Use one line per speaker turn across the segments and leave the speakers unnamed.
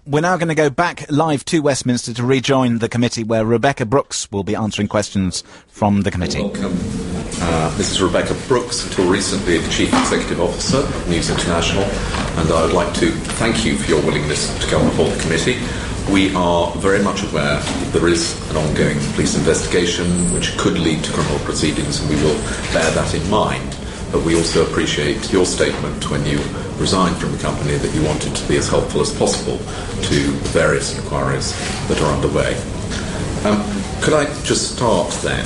We're now going to go back live to Westminster to rejoin the committee, where Rebecca Brooks will be answering questions from the committee.
Welcome. This is Rebecca Brooks, until recently the Chief Executive Officer of News International, and I would like to thank you for your willingness to come before the committee. We are very much aware that there is an ongoing police investigation which could lead to criminal proceedings, and we will bear that in mind. But we also appreciate your statement when you resigned from the company that you wanted to be as helpful as possible to various inquiries that are underway. Could I just start then?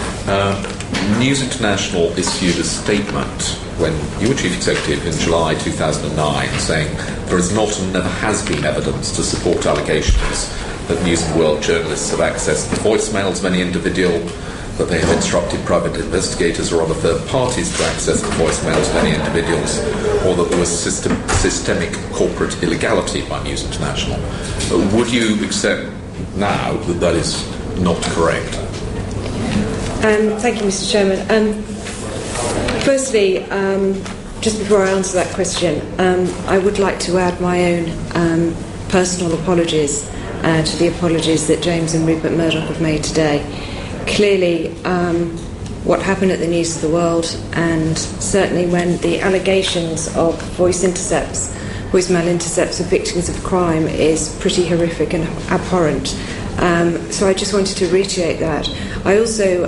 News International issued a statement when you were Chief Executive in July 2009 saying there is not and never has been evidence to support allegations that News and World journalists have accessed the voicemails of any individual, that they have instructed private investigators or other third parties to access the voicemails of any individuals, or that there was systemic corporate illegality by News International. Would you accept now that that is not correct?
Thank you, Mr. Chairman. Firstly, just before I answer that question, I would like to add my own personal apologies to the apologies that James and Rupert Murdoch have made today. Clearly, what happened at the News of the World, and certainly when the allegations of voicemail intercepts of victims of crime, is pretty horrific and abhorrent. So I just wanted to reiterate that. I also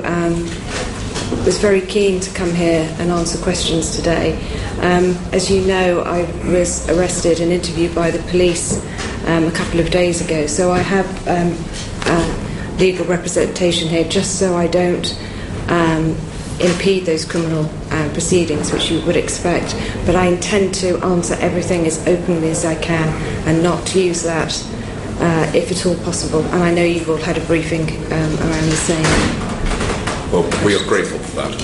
was very keen to come here and answer questions today. As you know, I was arrested and interviewed by the police a couple of days ago, so I have legal representation here just so I don't impede those criminal proceedings, which you would expect. But I intend to answer everything as openly as I can and not use that if at all possible. And I know you've all had a briefing around the same.
Well, we are grateful for that.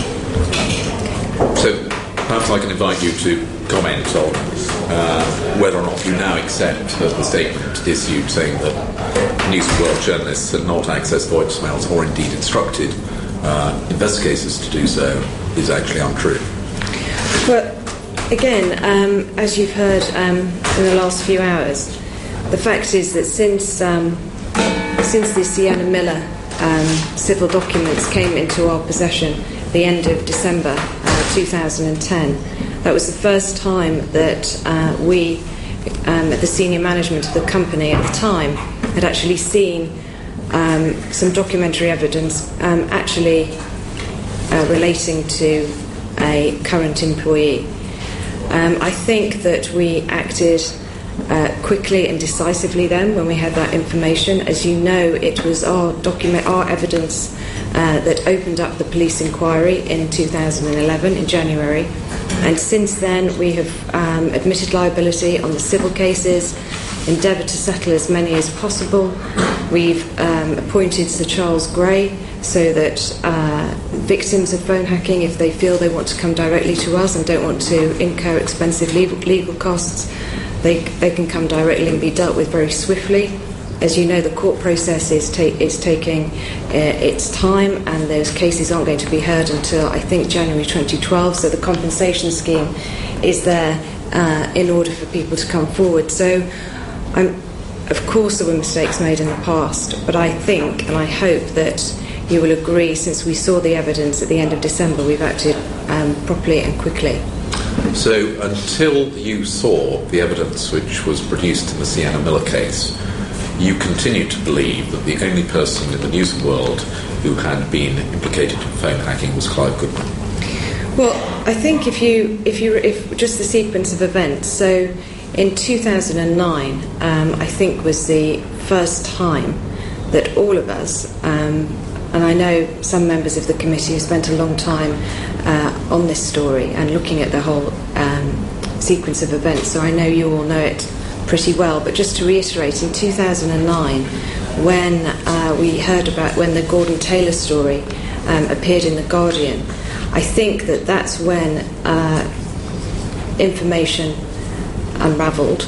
So perhaps I can invite you to comment on whether or not you now accept that the statement issued saying that News of World journalists had not accessed voicemails or indeed instructed investigators to do so is actually untrue.
Well, again, as you've heard in the last few hours, the fact is that since the Sienna Miller civil documents came into our possession at the end of December 2010, that was the first time that we, the senior management of the company at the time, had actually seen some documentary evidence actually relating to a current employee. I think that we acted quickly and decisively then when we had that information. As you know, it was our evidence that opened up the police inquiry in 2011 in January, and since then we have admitted liability on the civil cases, endeavoured to settle as many as possible. We've appointed Sir Charles Gray so that victims of phone hacking, if they feel they want to come directly to us and don't want to incur expensive legal costs, they can come directly and be dealt with very swiftly. As you know, the court process is taking its time, and those cases aren't going to be heard until, I think, January 2012, so the compensation scheme is there in order for people to come forward. So, of course there were mistakes made in the past, but I think and I hope that you will agree, since we saw the evidence at the end of December, we've acted properly and quickly.
So until you saw the evidence which was produced in the Sienna Miller case, you continue to believe that the only person in the News World who had been implicated in phone hacking was Clive Goodman?
Well, I think if just the sequence of events. So in 2009, I think was the first time that all of us, and I know some members of the committee have spent a long time on this story and looking at the whole sequence of events, so I know you all know it pretty well. But just to reiterate, in 2009, when we heard about when the Gordon Taylor story appeared in The Guardian, I think that's when information unravelled,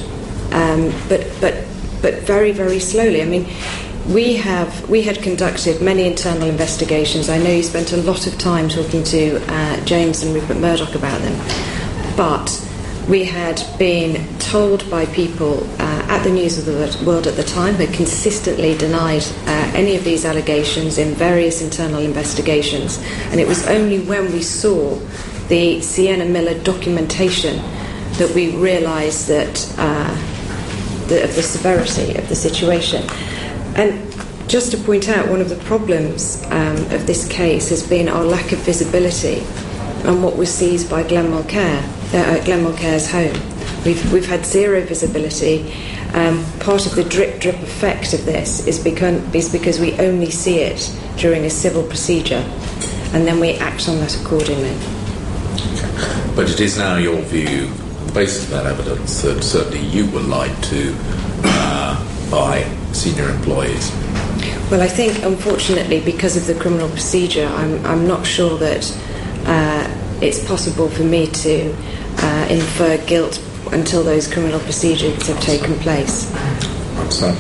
but very, very slowly. I mean, we had conducted many internal investigations. I know you spent a lot of time talking to James and Rupert Murdoch about them, but We had been told by people at the News of the World at the time, who consistently denied any of these allegations in various internal investigations, and it was only when we saw the Sienna Miller documentation that we realised that of the severity of the situation. And just to point out, one of the problems of this case has been our lack of visibility on what was seized by Glen Mulcair's home. We've had zero visibility. Part of the drip effect of this is because we only see it during a civil procedure, and then we act on that accordingly.
But it is now your view, on the basis of that evidence, that certainly you were lied to by senior employees.
Well, I think, unfortunately, because of the criminal procedure, I'm not sure that it's possible for me to infer guilt until those criminal procedures have taken place.
So,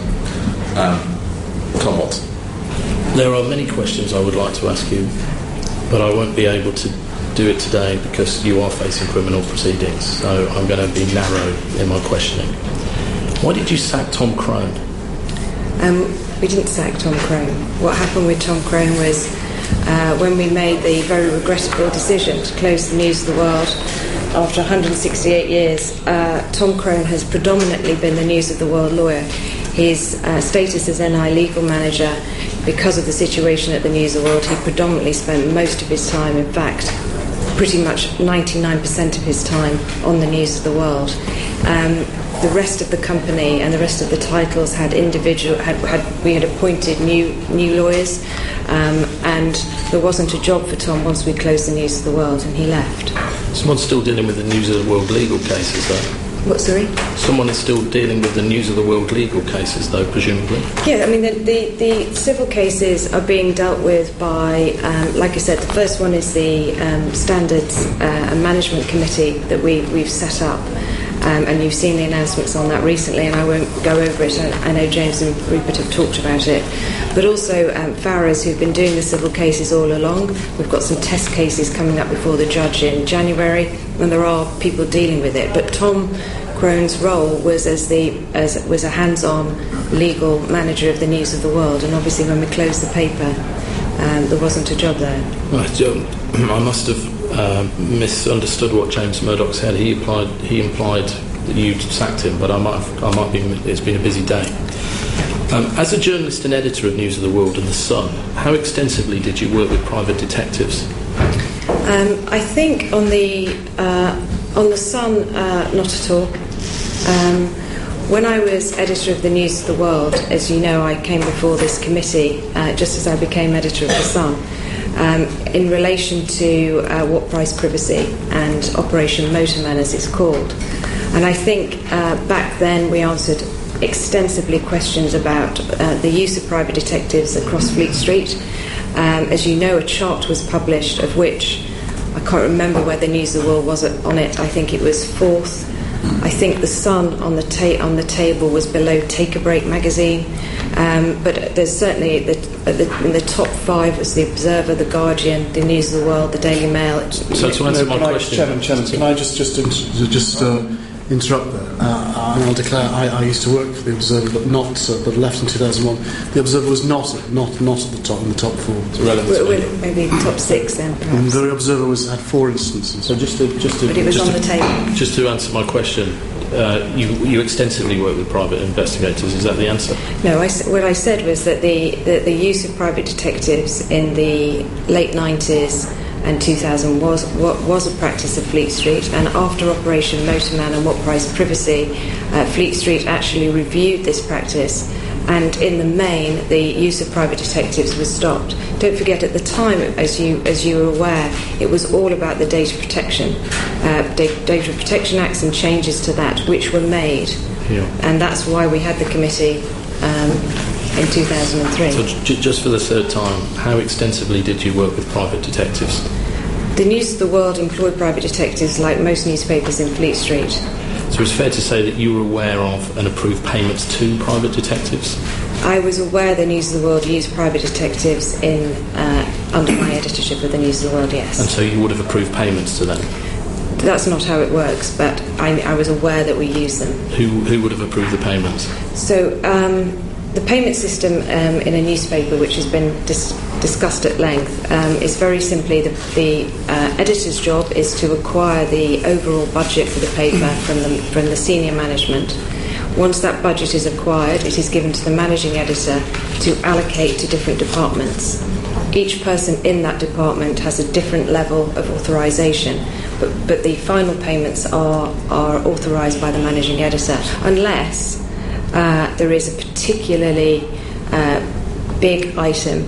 Tom Watson.
There are many questions I would like to ask you, but I won't be able to do it today because you are facing criminal proceedings, so I'm going to be narrow in my questioning. Why did you sack Tom Crone?
We didn't sack Tom Crone. What happened with Tom Crone was when we made the very regrettable decision to close the News of the World after 168 years, Tom Crone has predominantly been the News of the World lawyer. His status as NI legal manager, because of the situation at the News of the World, he predominantly spent most of his time, in fact, pretty much 99% of his time on the News of the World. The rest of the company and the rest of the titles had we had appointed new lawyers, and there wasn't a job for Tom once we closed the News of the World, and he left.
Someone's still dealing with the News of the World legal cases, though.
What, sorry?
Someone is still dealing with the News of the World legal cases, though, presumably.
Yeah, I mean, the civil cases are being dealt with by, like I said, the first one is the Standards and Management Committee that we've set up. And you've seen the announcements on that recently, and I won't go over it. I know James and Rupert have talked about it. But also Farrers, who've been doing the civil cases all along. We've got some test cases coming up before the judge in January, and there are people dealing with it. But Tom Crone's role was as a hands-on legal manager of the News of the World, and obviously when we closed the paper, there wasn't a job there.
Right, I must have misunderstood what James Murdoch said. He implied that you'd sacked him, but I might be. It's been a busy day. As a journalist and editor of News of the World and The Sun, how extensively did you work with private detectives?
I think on the Sun, not at all. When I was editor of the News of the World, as you know, I came before this committee just as I became editor of The Sun. In relation to what price privacy and Operation Motorman, as it's called. And I think back then we answered extensively questions about the use of private detectives across Fleet Street. As you know, a chart was published of which I can't remember where the News of the World was on it. I think it was fourth. I think The Sun on the table was below Take a Break magazine. But there's certainly in the top five was the Observer, the Guardian, the News of the World, the Daily Mail.
So to answer my question,
Chairman, can I just interrupt there? And I'll declare I used to work for the Observer, but left in 2001. The Observer was not at the top in the top four. It's irrelevant.
Maybe top six then. Perhaps.
The Observer had 4 instances.
So just to
but it was on the table.
Just to answer my question. You extensively work with private investigators. Is that the answer?
No. What I said was that the use of private detectives in the late 90s and 2000 was a practice of Fleet Street, and after Operation Motorman and What Price Privacy, Fleet Street actually reviewed this practice, and in the main the use of private detectives was stopped. Don't forget, at the time, as you were aware, it was all about the Data Protection Acts and changes to that which were made, and that's why we had the committee in 2003.
So just for the third time, how extensively did you work with private detectives?
The News of the World employed private detectives like most newspapers in Fleet Street.
So it's fair to say that you were aware of and approved payments to private detectives?
I was aware the News of the World used private detectives under my editorship of the News of the World, yes.
And so you would have approved payments to them?
That's not how it works, but I was aware that we use them.
Who would have approved the payments?
So the payment system in a newspaper, which has been discussed at length, is very simply the editor's job is to acquire the overall budget for the paper from the senior management. Once that budget is acquired, it is given to the managing editor to allocate to different departments. Each person in that department has a different level of authorisation, but the final payments are authorised by the managing editor, unless there is a particularly big item,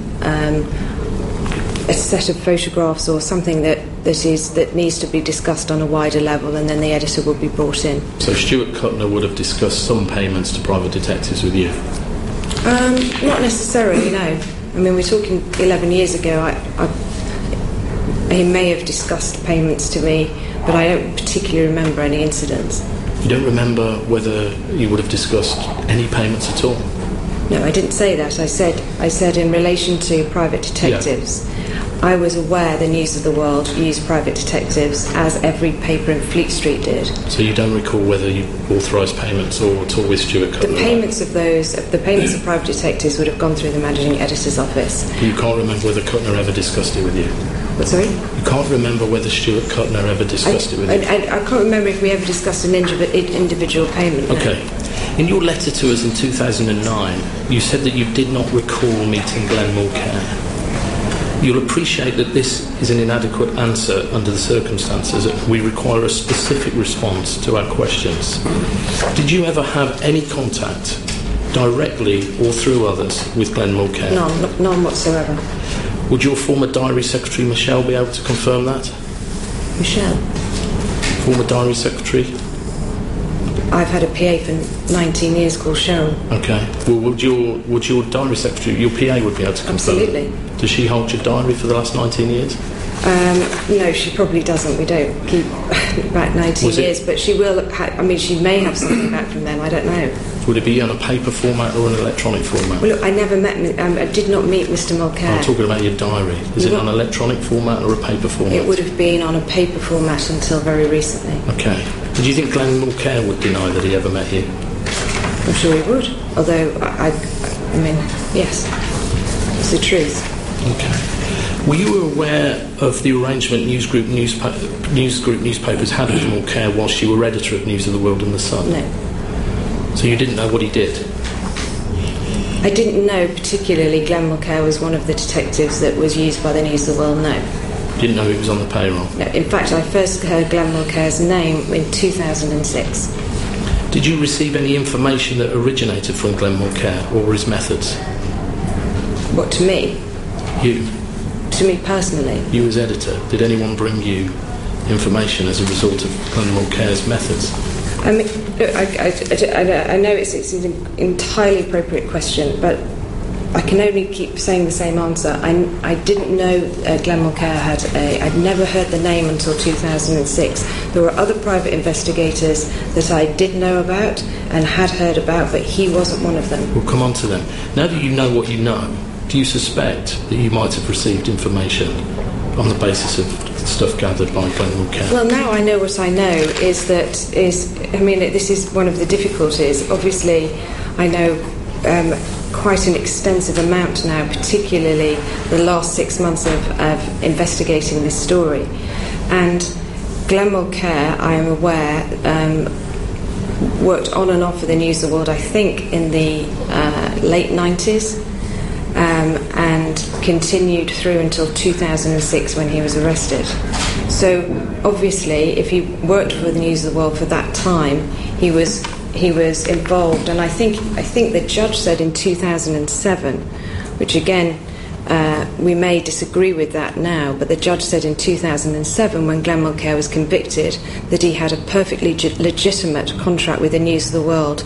a set of photographs or something that needs to be discussed on a wider level, and then the editor will be brought in.
So Stuart Kuttner would have discussed some payments to private detectives with you?
Not necessarily, no. I mean, we're talking 11 years ago. He may have discussed payments to me, but I don't particularly remember any incidents.
You don't remember whether you would have discussed any payments at all?
No, I didn't say that. I said in relation to private detectives, I was aware the News of the World used private detectives, as every paper in Fleet Street did.
So you don't recall whether you authorised payments or at all with Stuart Kuttner?
The payments of private detectives would have gone through the managing editor's office.
You can't remember whether Kuttner ever discussed it with you?
What, sorry?
You can't remember whether Stuart Kuttner ever discussed it with you?
I can't remember if we ever discussed an individual payment. No.
Okay. In your letter to us in 2009, you said that you did not recall meeting Glenn Mulcair. You'll appreciate that this is an inadequate answer under the circumstances. We require a specific response to our questions. Did you ever have any contact, directly or through others, with Glenn Mulcair?
None whatsoever.
Would your former diary secretary, Michelle, be able to confirm that?
Michelle?
Former diary secretary?
I've had a PA for 19 years called Cheryl.
Okay. Well, would your diary secretary, your PA, would be able to confirm?
Absolutely.
Does she hold your diary for the last 19 years?
No, she probably doesn't. We don't keep back 19 years, but she will. She may have something back from them. I don't know.
Would it be on a paper format or an electronic format?
Well, look, I never met. I did not meet Mr. Mulcair.
I'm talking about your diary. Is it on an electronic format or a paper format?
It would have been on a paper format until very recently.
Okay. Do you think Glenn Mulcair would deny that he ever met you?
I'm sure he would. Although, I mean, yes, it's the truth.
Okay. Were you aware of the arrangement News Group newspapers had with Mulcair whilst you were editor of News of the World and the Sun?
No.
So you didn't know what he did?
I didn't know particularly Glenn Mulcair was one of the detectives that was used by the News of the World, no.
You didn't know he was on the payroll?
No. In fact, I first heard Glenn Mulcair's name in 2006.
Did you receive any information that originated from Glenn Mulcair or his methods?
What, to me?
You.
To me personally?
You as editor. Did anyone bring you information as a result of Glenn Mulcair's methods?
I mean, look, I know it's an entirely appropriate question, but I can only keep saying the same answer. I didn't know Glenn Mulcair I'd never heard the name until 2006. There were other private investigators that I did know about and had heard about, but he wasn't one of them.
We'll come on to them. Now that you know what you know, do you suspect that you might have received information on the basis of stuff gathered by Glenn Mulcair?
Well, now I know what I know this is one of the difficulties. Obviously, I know quite an extensive amount now, particularly the last 6 months of investigating this story. And Glenn Mulcair, I am aware, worked on and off for the News of the World, I think, in the late 90s. And continued through until 2006 when he was arrested. So obviously, if he worked for the News of the World for that time, he was involved. And I think the judge said in 2007, which again we may disagree with that now, but the judge said in 2007 when Glenn Mulcair was convicted that he had a perfectly legitimate contract with the News of the World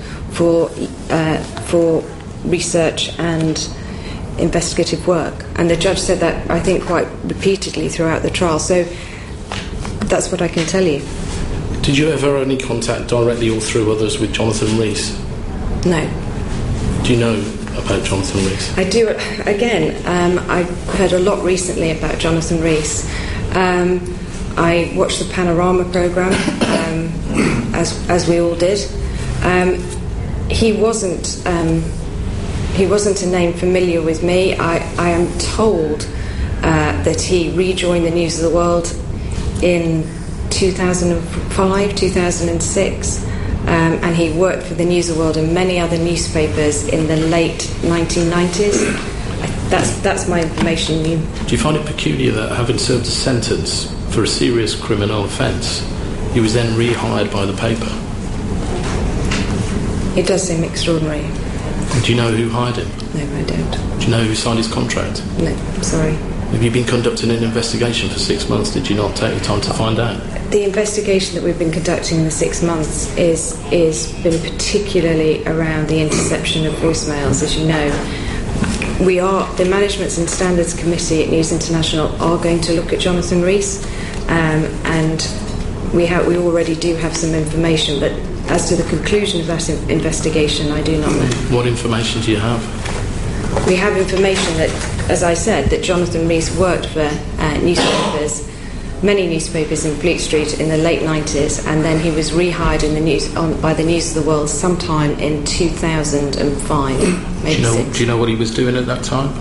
for research and investigative work, and the judge said that I think quite repeatedly throughout the trial. So that's what I can tell you.
Did you ever have any contact directly or through others with Jonathan Rees?
No.
Do you know about Jonathan Rees?
I do. Again, I've heard a lot recently about Jonathan Rees. I watched the Panorama programme, as we all did. He wasn't a name familiar with me. I am told that he rejoined the News of the World in 2005, 2006, and he worked for the News of the World and many other newspapers in the late 1990s. That's my information.
Do you find it peculiar that, having served a sentence for a serious criminal offence, he was then rehired by the paper?
It does seem extraordinary.
Do you know who hired him?
No, I don't.
Do you know who signed his contract?
No, I'm sorry.
Have you been conducting an investigation for 6 months? Did you not take the time to find out?
The investigation that we've been conducting in the 6 months is been particularly around the interception of voicemails, as you know. The Management and Standards Committee at News International are going to look at Jonathan Rees, and we already do have some information, but as to the conclusion of that investigation, I do not know.
What information do you have?
We have information that, as I said, that Jonathan Rees worked for newspapers, many newspapers in Fleet Street in the late 90s, and then he was rehired by the News of the World sometime in 2005, maybe six.
Do you know what he was doing at that time?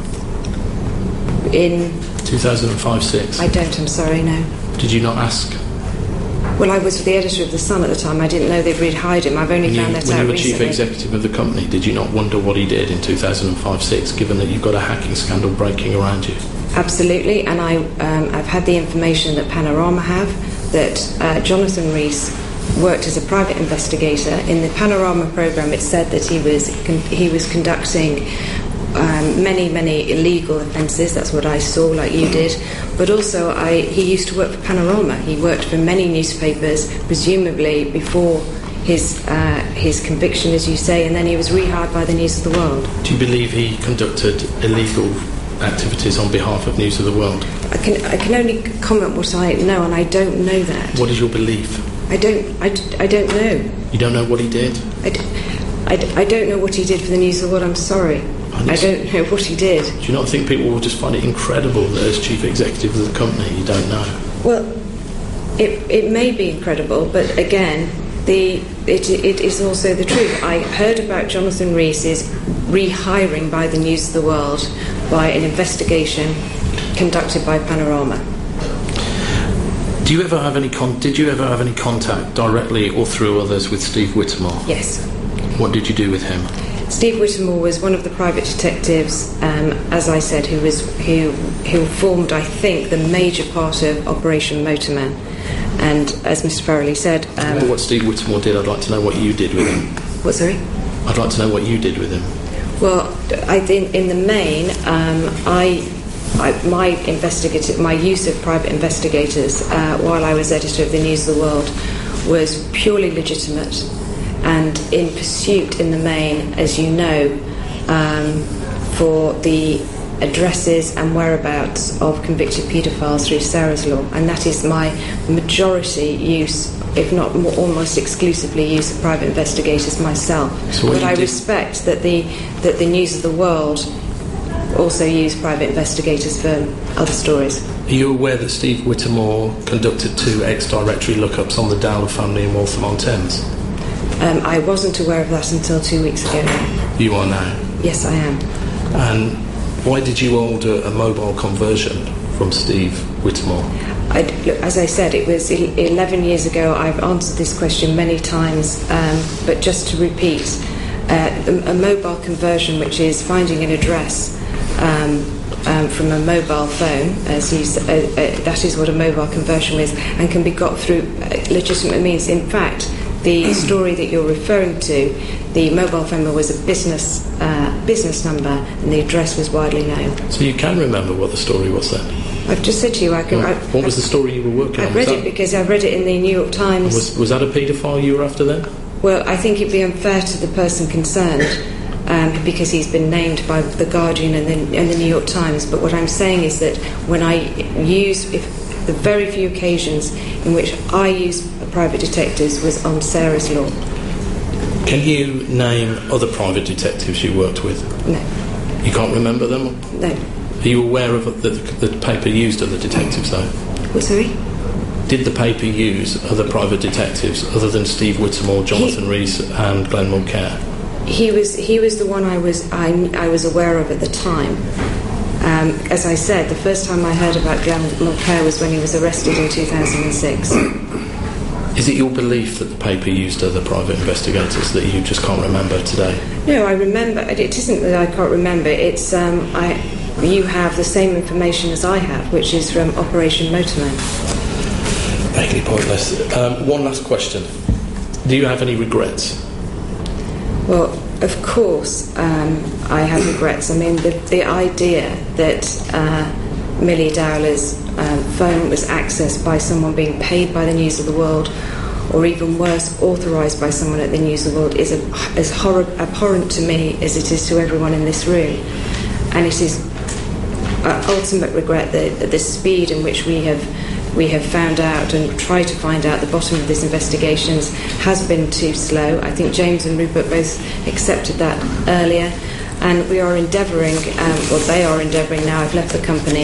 In
2005-06?
I don't, I'm sorry, no.
Did you not ask?
Well, I was the editor of The Sun at the time. I didn't know they'd rehired him. I've only found that out recently. When
you were chief executive of the company, did you not wonder what he did in 2005-06, given that you've got a hacking scandal breaking around you?
Absolutely, and I've had the information that Panorama have, that Jonathan Rees worked as a private investigator. In the Panorama programme, it said that he was conducting many illegal offences. That's what I saw, like you did. But also, he used to work for Panorama. He worked for many newspapers, presumably before his conviction, as you say, and then he was rehired by the News of the World.
Do you believe he conducted illegal activities on behalf of News of the World?
I can only comment what I know, and I don't know that.
What is your belief?
I don't know.
You don't know what he did?
I don't know what he did for the News of the World. I'm sorry. I don't know what he did.
Do you not think people will just find it incredible that as chief executive of the company you don't know?
Well, it may be incredible, but again, it is also the truth. I heard about Jonathan Rees's rehiring by the News of the World by an investigation conducted by Panorama.
Did you ever have any contact directly or through others with Steve Whittemore?
Yes.
What did you do with him?
Steve Whittemore was one of the private detectives, as I said, who formed, I think, the major part of Operation Motorman. And as Mr. Farrelly said...
what Steve Whittemore did, I'd like to know what you did with him.
What, sorry?
I'd like to know what you did with him.
Well, I think in the main, my use of private investigators while I was editor of the News of the World was purely legitimate and in pursuit, in the main, as you know, for the addresses and whereabouts of convicted paedophiles through Sarah's Law, and that is my majority use, if not almost exclusively use of private investigators myself. But I respect that the News of the World also use private investigators for other stories.
Are you aware that Steve Whittemore conducted 2 ex-directory lookups on the Dowler family in Waltham-on-Thames?
I wasn't aware of that until 2 weeks ago.
You are now?
Yes, I am.
And why did you order a mobile conversion from Steve Whittemore?
Look, as I said, it was 11 years ago. I've answered this question many times, but just to repeat, a mobile conversion, which is finding an address from a mobile phone, as you that is what a mobile conversion is, and can be got through legitimate means. In fact, the story that you're referring to, the mobile phone was a business number, and the address was widely known.
So you can remember what the story was then?
I've just said to you, I can.
What was the story you were working on?
I read it because I read it in the New York Times.
Was that a paedophile you were after then?
Well, I think it'd be unfair to the person concerned because he's been named by The Guardian and the New York Times. But what I'm saying is that when I use, the very few occasions in which I use private detectives was on Sarah's Law.
Can you name other private detectives you worked with?
No.
You can't remember them?
No.
Are you aware of the paper used of the detectives, though?
What, sorry?
did the paper use other private detectives other than Steve Whittemore, Jonathan Rees and Glenn Mulcair?
He was the one I was aware of at the time. As I said, the first time I heard about Glenn Mulcair was when he was arrested in 2006.
Is it your belief that the paper used other private investigators that you just can't remember today?
No, I remember. It isn't that I can't remember. It's you have the same information as I have, which is from Operation Motorman.
Vaguely pointless. One last question. Do you have any regrets?
Well, of course, I have regrets. I mean, the idea that Millie Dowler's phone was accessed by someone being paid by the News of the World, or even worse, authorised by someone at the News of the World, is as abhorrent to me as it is to everyone in this room. And it is ultimate regret that the speed in which we have found out and tried to find out the bottom of these investigations has been too slow. I think James and Rupert both accepted that earlier, and we are endeavouring, they are endeavouring now, I've left the company,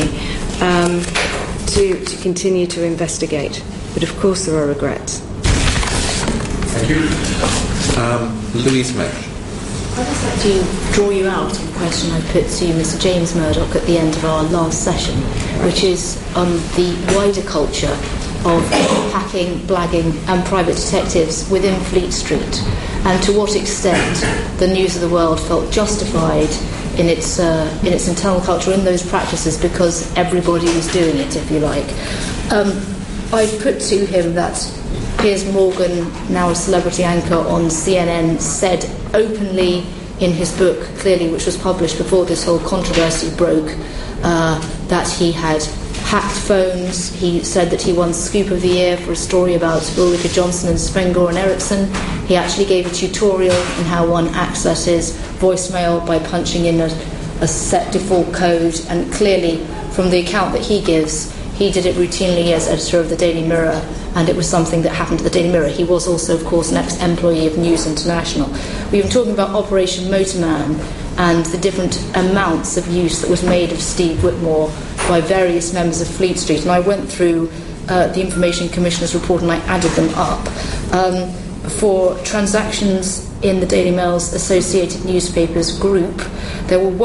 to continue to investigate. But of course there are regrets.
Thank you. Louise Mensch.
I'd just like to draw you out on a question I put to Mr. James Murdoch at the end of our last session, which is on the wider culture of hacking, blagging and private detectives within Fleet Street, and to what extent the News of the World felt justified in its internal culture, in those practices, because everybody was doing it, if you like. I put to him that Piers Morgan, now a celebrity anchor on CNN, said openly in his book, clearly, which was published before this whole controversy broke, that he had hacked phones. He said that he won Scoop of the Year for a story about Ulrika Johnson and Spengler and Ericsson. He actually gave a tutorial in how one accesses voicemail by punching in a set default code, and clearly from the account that he gives, he did it routinely as editor of the Daily Mirror, and it was something that happened to the Daily Mirror. He was also, of course, an ex-employee of News International. We've been talking about Operation Motorman and the different amounts of use that was made of Steve Whitmore by various members of Fleet Street, and I went through the Information Commissioner's report and I added them up. For transactions in the Daily Mail's Associated Newspapers group, there were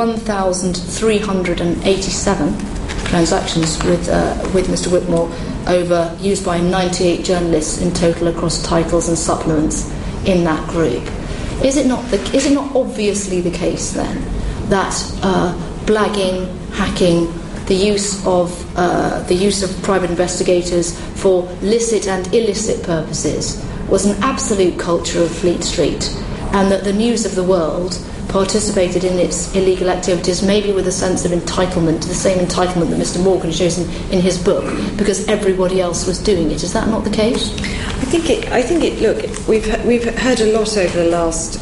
1,387 transactions with Mr. Whitmore used by 98 journalists in total across titles and supplements in that group. Is it not obviously the case then that blagging, hacking, the use of private investigators for licit and illicit purposes was an absolute culture of Fleet Street, and that the News of the World participated in its illegal activities maybe with a sense of entitlement, the same entitlement that Mr. Morgan shows in his book, because everybody else was doing it? Is that not the case?
I think it. Look, we've heard a lot over the last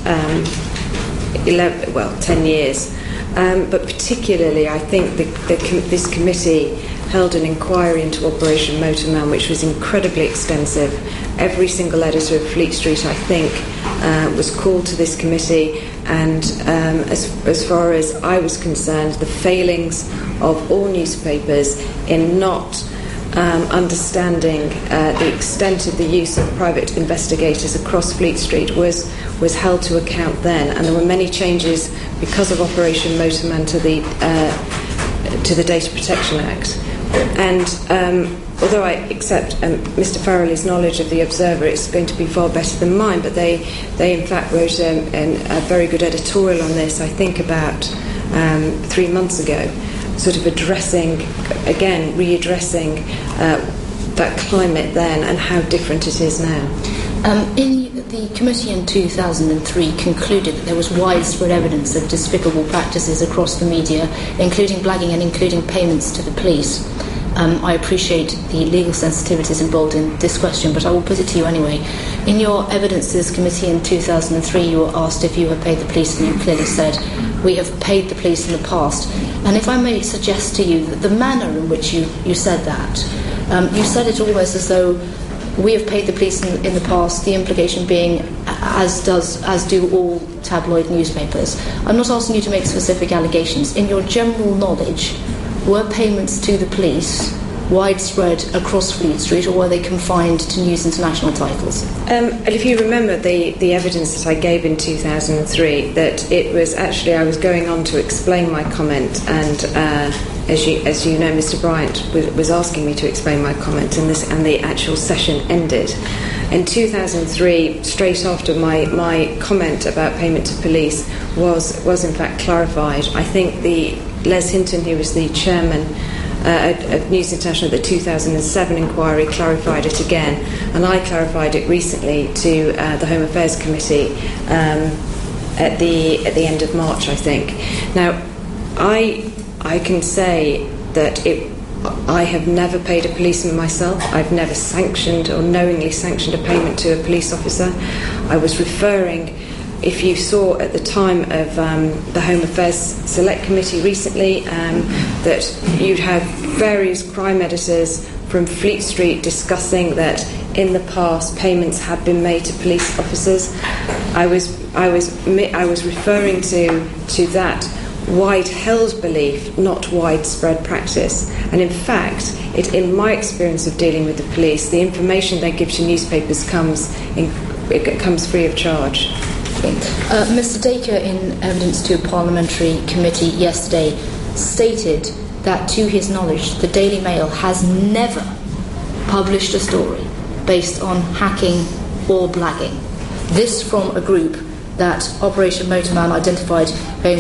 10 years, but particularly I think this committee held an inquiry into Operation Motorman, which was incredibly extensive. Every single editor of Fleet Street, I think, was called to this committee, and as far as I was concerned, the failings of all newspapers in not understanding the extent of the use of private investigators across Fleet Street was held to account then, and there were many changes because of Operation Motorman to the Data Protection Act. And although I accept Mr. Farrelly's knowledge of the Observer, it's going to be far better than mine, but they in fact wrote a very good editorial on this, I think about 3 months ago, sort of readdressing that climate then and how different it is now.
The committee in 2003 concluded that there was widespread evidence of despicable practices across the media, including blagging and including payments to the police. I appreciate the legal sensitivities involved in this question, but I will put it to you anyway. In your evidence to this committee in 2003, you were asked if you had paid the police, and you clearly said, we have paid the police in the past. And if I may suggest to you that the manner in which you said that, you said it almost as though we have paid the police in the past, the implication being as do all tabloid newspapers. I'm not asking you to make specific allegations. In your general knowledge, were payments to the police widespread across Fleet Street, or were they confined to News International titles?
And if you remember the evidence that I gave in 2003, that it was actually, I was going on to explain my comment, and as you know, Mr. Bryant was asking me to explain my comment, and the actual session ended. In 2003, straight after my comment about payment to police was in fact clarified. I think Les Hinton, who was the chairman of News International at the 2007 inquiry, clarified it again, and I clarified it recently to the Home Affairs Committee at the end of March, I think. Now, I can say that I have never paid a policeman myself. I've never sanctioned or knowingly sanctioned a payment to a police officer. I was referring, if you saw at the time of the Home Affairs Select Committee recently, that you'd have various crime editors from Fleet Street discussing that in the past payments had been made to police officers. I was referring to that wide-held belief, not widespread practice. And in fact, in my experience of dealing with the police, the information they give to newspapers comes free of charge.
Mr. Dacre, in evidence to a parliamentary committee yesterday, stated that, to his knowledge, the Daily Mail has never published a story based on hacking or blagging. This from a group that Operation Motorman identified paying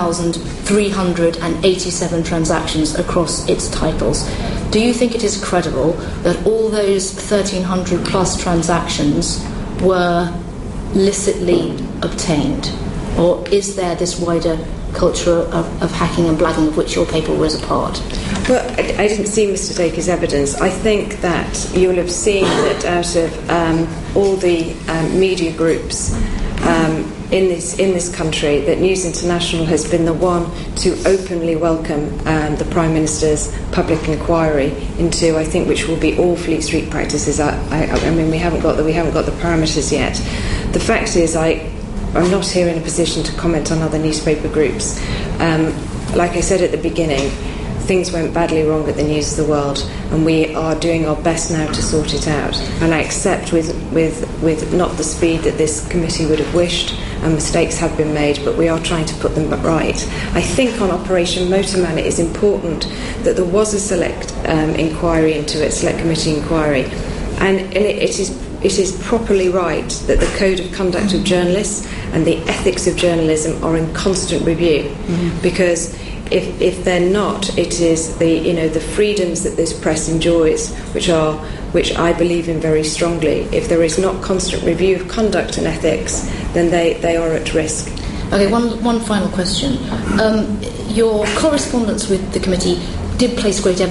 1,387 transactions across its titles. Do you think it is credible that all those 1,300 plus transactions were licitly obtained? Or is there this wider culture of hacking and blagging of which your paper was a part?
Well, I didn't see Mr. Dacre's evidence. I think that you'll have seen that out of all the media groups in this country, that News International has been the one to openly welcome the Prime Minister's public inquiry into, I think, which will be all Fleet Street practices. I mean, we haven't got the parameters yet. The fact is, I'm not here in a position to comment on other newspaper groups. Like I said at the beginning, things went badly wrong at the News of the World, and we are doing our best now to sort it out. And I accept with not the speed that this committee would have wished, and mistakes have been made, but we are trying to put them right. I think on Operation Motorman it is important that there was a select inquiry into it, select committee inquiry, and it is properly right that the Code of Conduct of Journalists and the ethics of journalism are in constant review, because if they're not, it is the freedoms that this press enjoys, which I believe in very strongly. If there is not constant review of conduct and ethics, then they are at risk.
Okay, one final question. Your correspondence with the committee did place great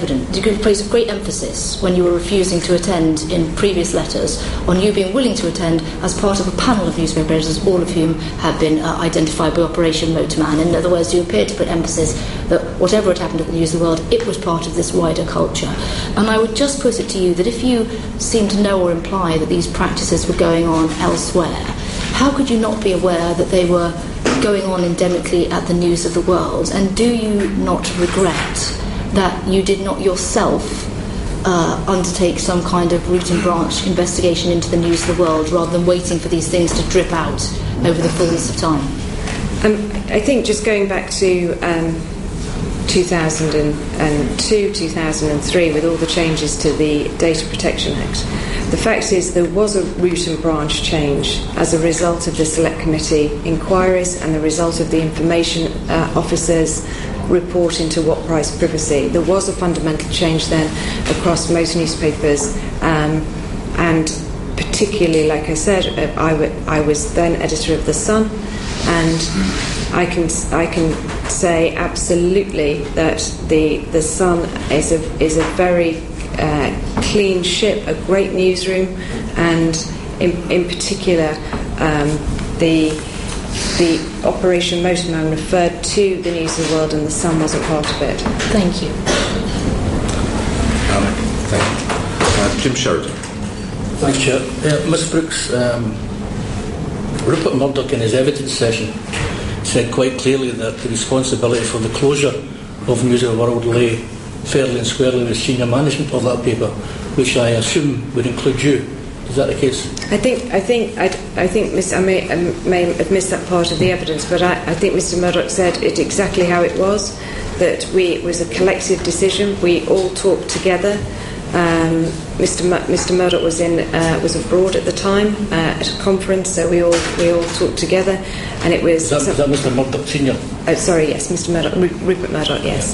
emphasis when you were refusing to attend in previous letters on you being willing to attend as part of a panel of newspaper editors, all of whom have been identified by Operation Motorman. In other words, you appeared to put emphasis that whatever had happened at the News of the World, it was part of this wider culture. And I would just put it to you that if you seem to know or imply that these practices were going on elsewhere, how could you not be aware that they were going on endemically at the News of the World? And do you not regret that you did not yourself undertake some kind of root and branch investigation into the News of the World, rather than waiting for these things to drip out over the fullness of time?
I think just going back to 2002, 2003, with all the changes to the Data Protection Act, the fact is there was a root and branch change as a result of the Select Committee inquiries and the result of the information officers report into what price privacy. There was a fundamental change then across most newspapers, and particularly, like I said, I was then editor of The Sun, and I can say absolutely that the Sun is a very clean ship, a great newsroom, and in particular the Operation Motorman referred to the News of the World, and the Sun wasn't part of it.
Thank you.
Thank you. Jim Sheridan.
Thanks, Chair. Ms Brooks, Rupert Murdoch in his evidence session said quite clearly that the responsibility for the closure of News of the World lay fairly and squarely with senior management of that paper, which I assume would include you. Is that the case?
I think I may have missed that part of the evidence, but I think Mr. Murdoch said it exactly how it was. That it was a collective decision. We all talked together. Mr. Murdoch was abroad at the time at a conference, so we all talked together, and it was.
Is that Mr. Murdoch Senior?
Oh, sorry, yes, Mr. Murdoch, Rupert Murdoch, yes.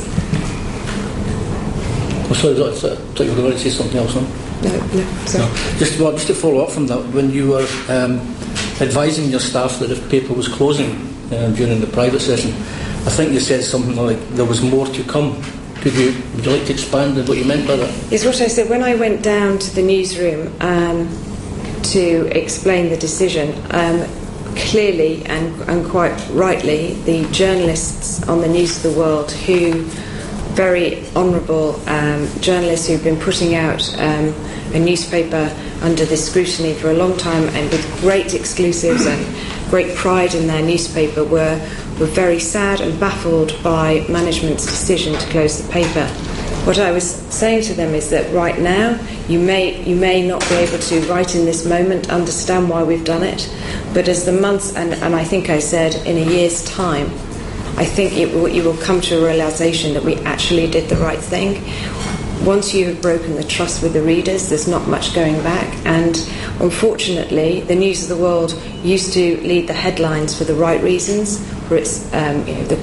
Oh, sorry, I thought you were going to say something else.
No, sorry.
No. Just to follow up from that, when you were advising your staff that if the paper was closing during the private session, I think you said something like there was more to come. Would you like to expand on what you meant by that?
Is what I said when I went down to the newsroom to explain the decision. Clearly and quite rightly, the journalists on the News of the World, who very honourable journalists who've been putting out a newspaper under this scrutiny for a long time and with great exclusives and great pride in their newspaper, were very sad and baffled by management's decision to close the paper. What I was saying to them is that right now you may not be able to, right in this moment, understand why we've done it, but as the months, and I think I said in a year's time, I think you will come to a realisation that we actually did the right thing. Once you have broken the trust with the readers, there's not much going back, and unfortunately the News of the World used to lead the headlines for the right reasons, for its the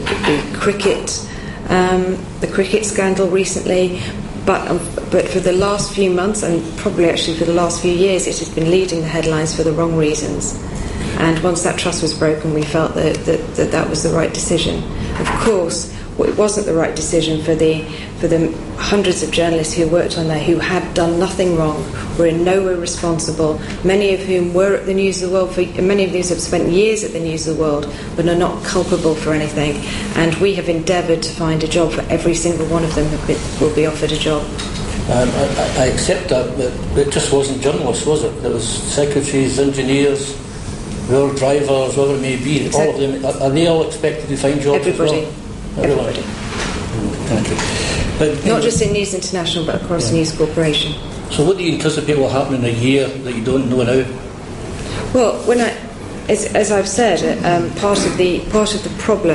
cricket scandal recently, but for the last few months, and probably actually for the last few years, it has been leading the headlines for the wrong reasons. And once that trust was broken, we felt that was the right decision. Of course, it wasn't the right decision for the hundreds of journalists who worked on there, who had done nothing wrong, were in no way responsible, many of whom were at the News of the World, many of these have spent years at the News of the World, but are not culpable for anything. And we have endeavoured to find a job for every single one of them who will be offered a job.
I accept that, but it just wasn't journalists, was it? There was secretaries, engineers, rail drivers, whatever it may be. All of them, are they all expected to find jobs?
Everybody.
As well? Everybody. Thank you. But
not just in News International, but across News Corporation.
So what do you anticipate will happen in a year that you don't know now?
Well, as I've said, part of the problem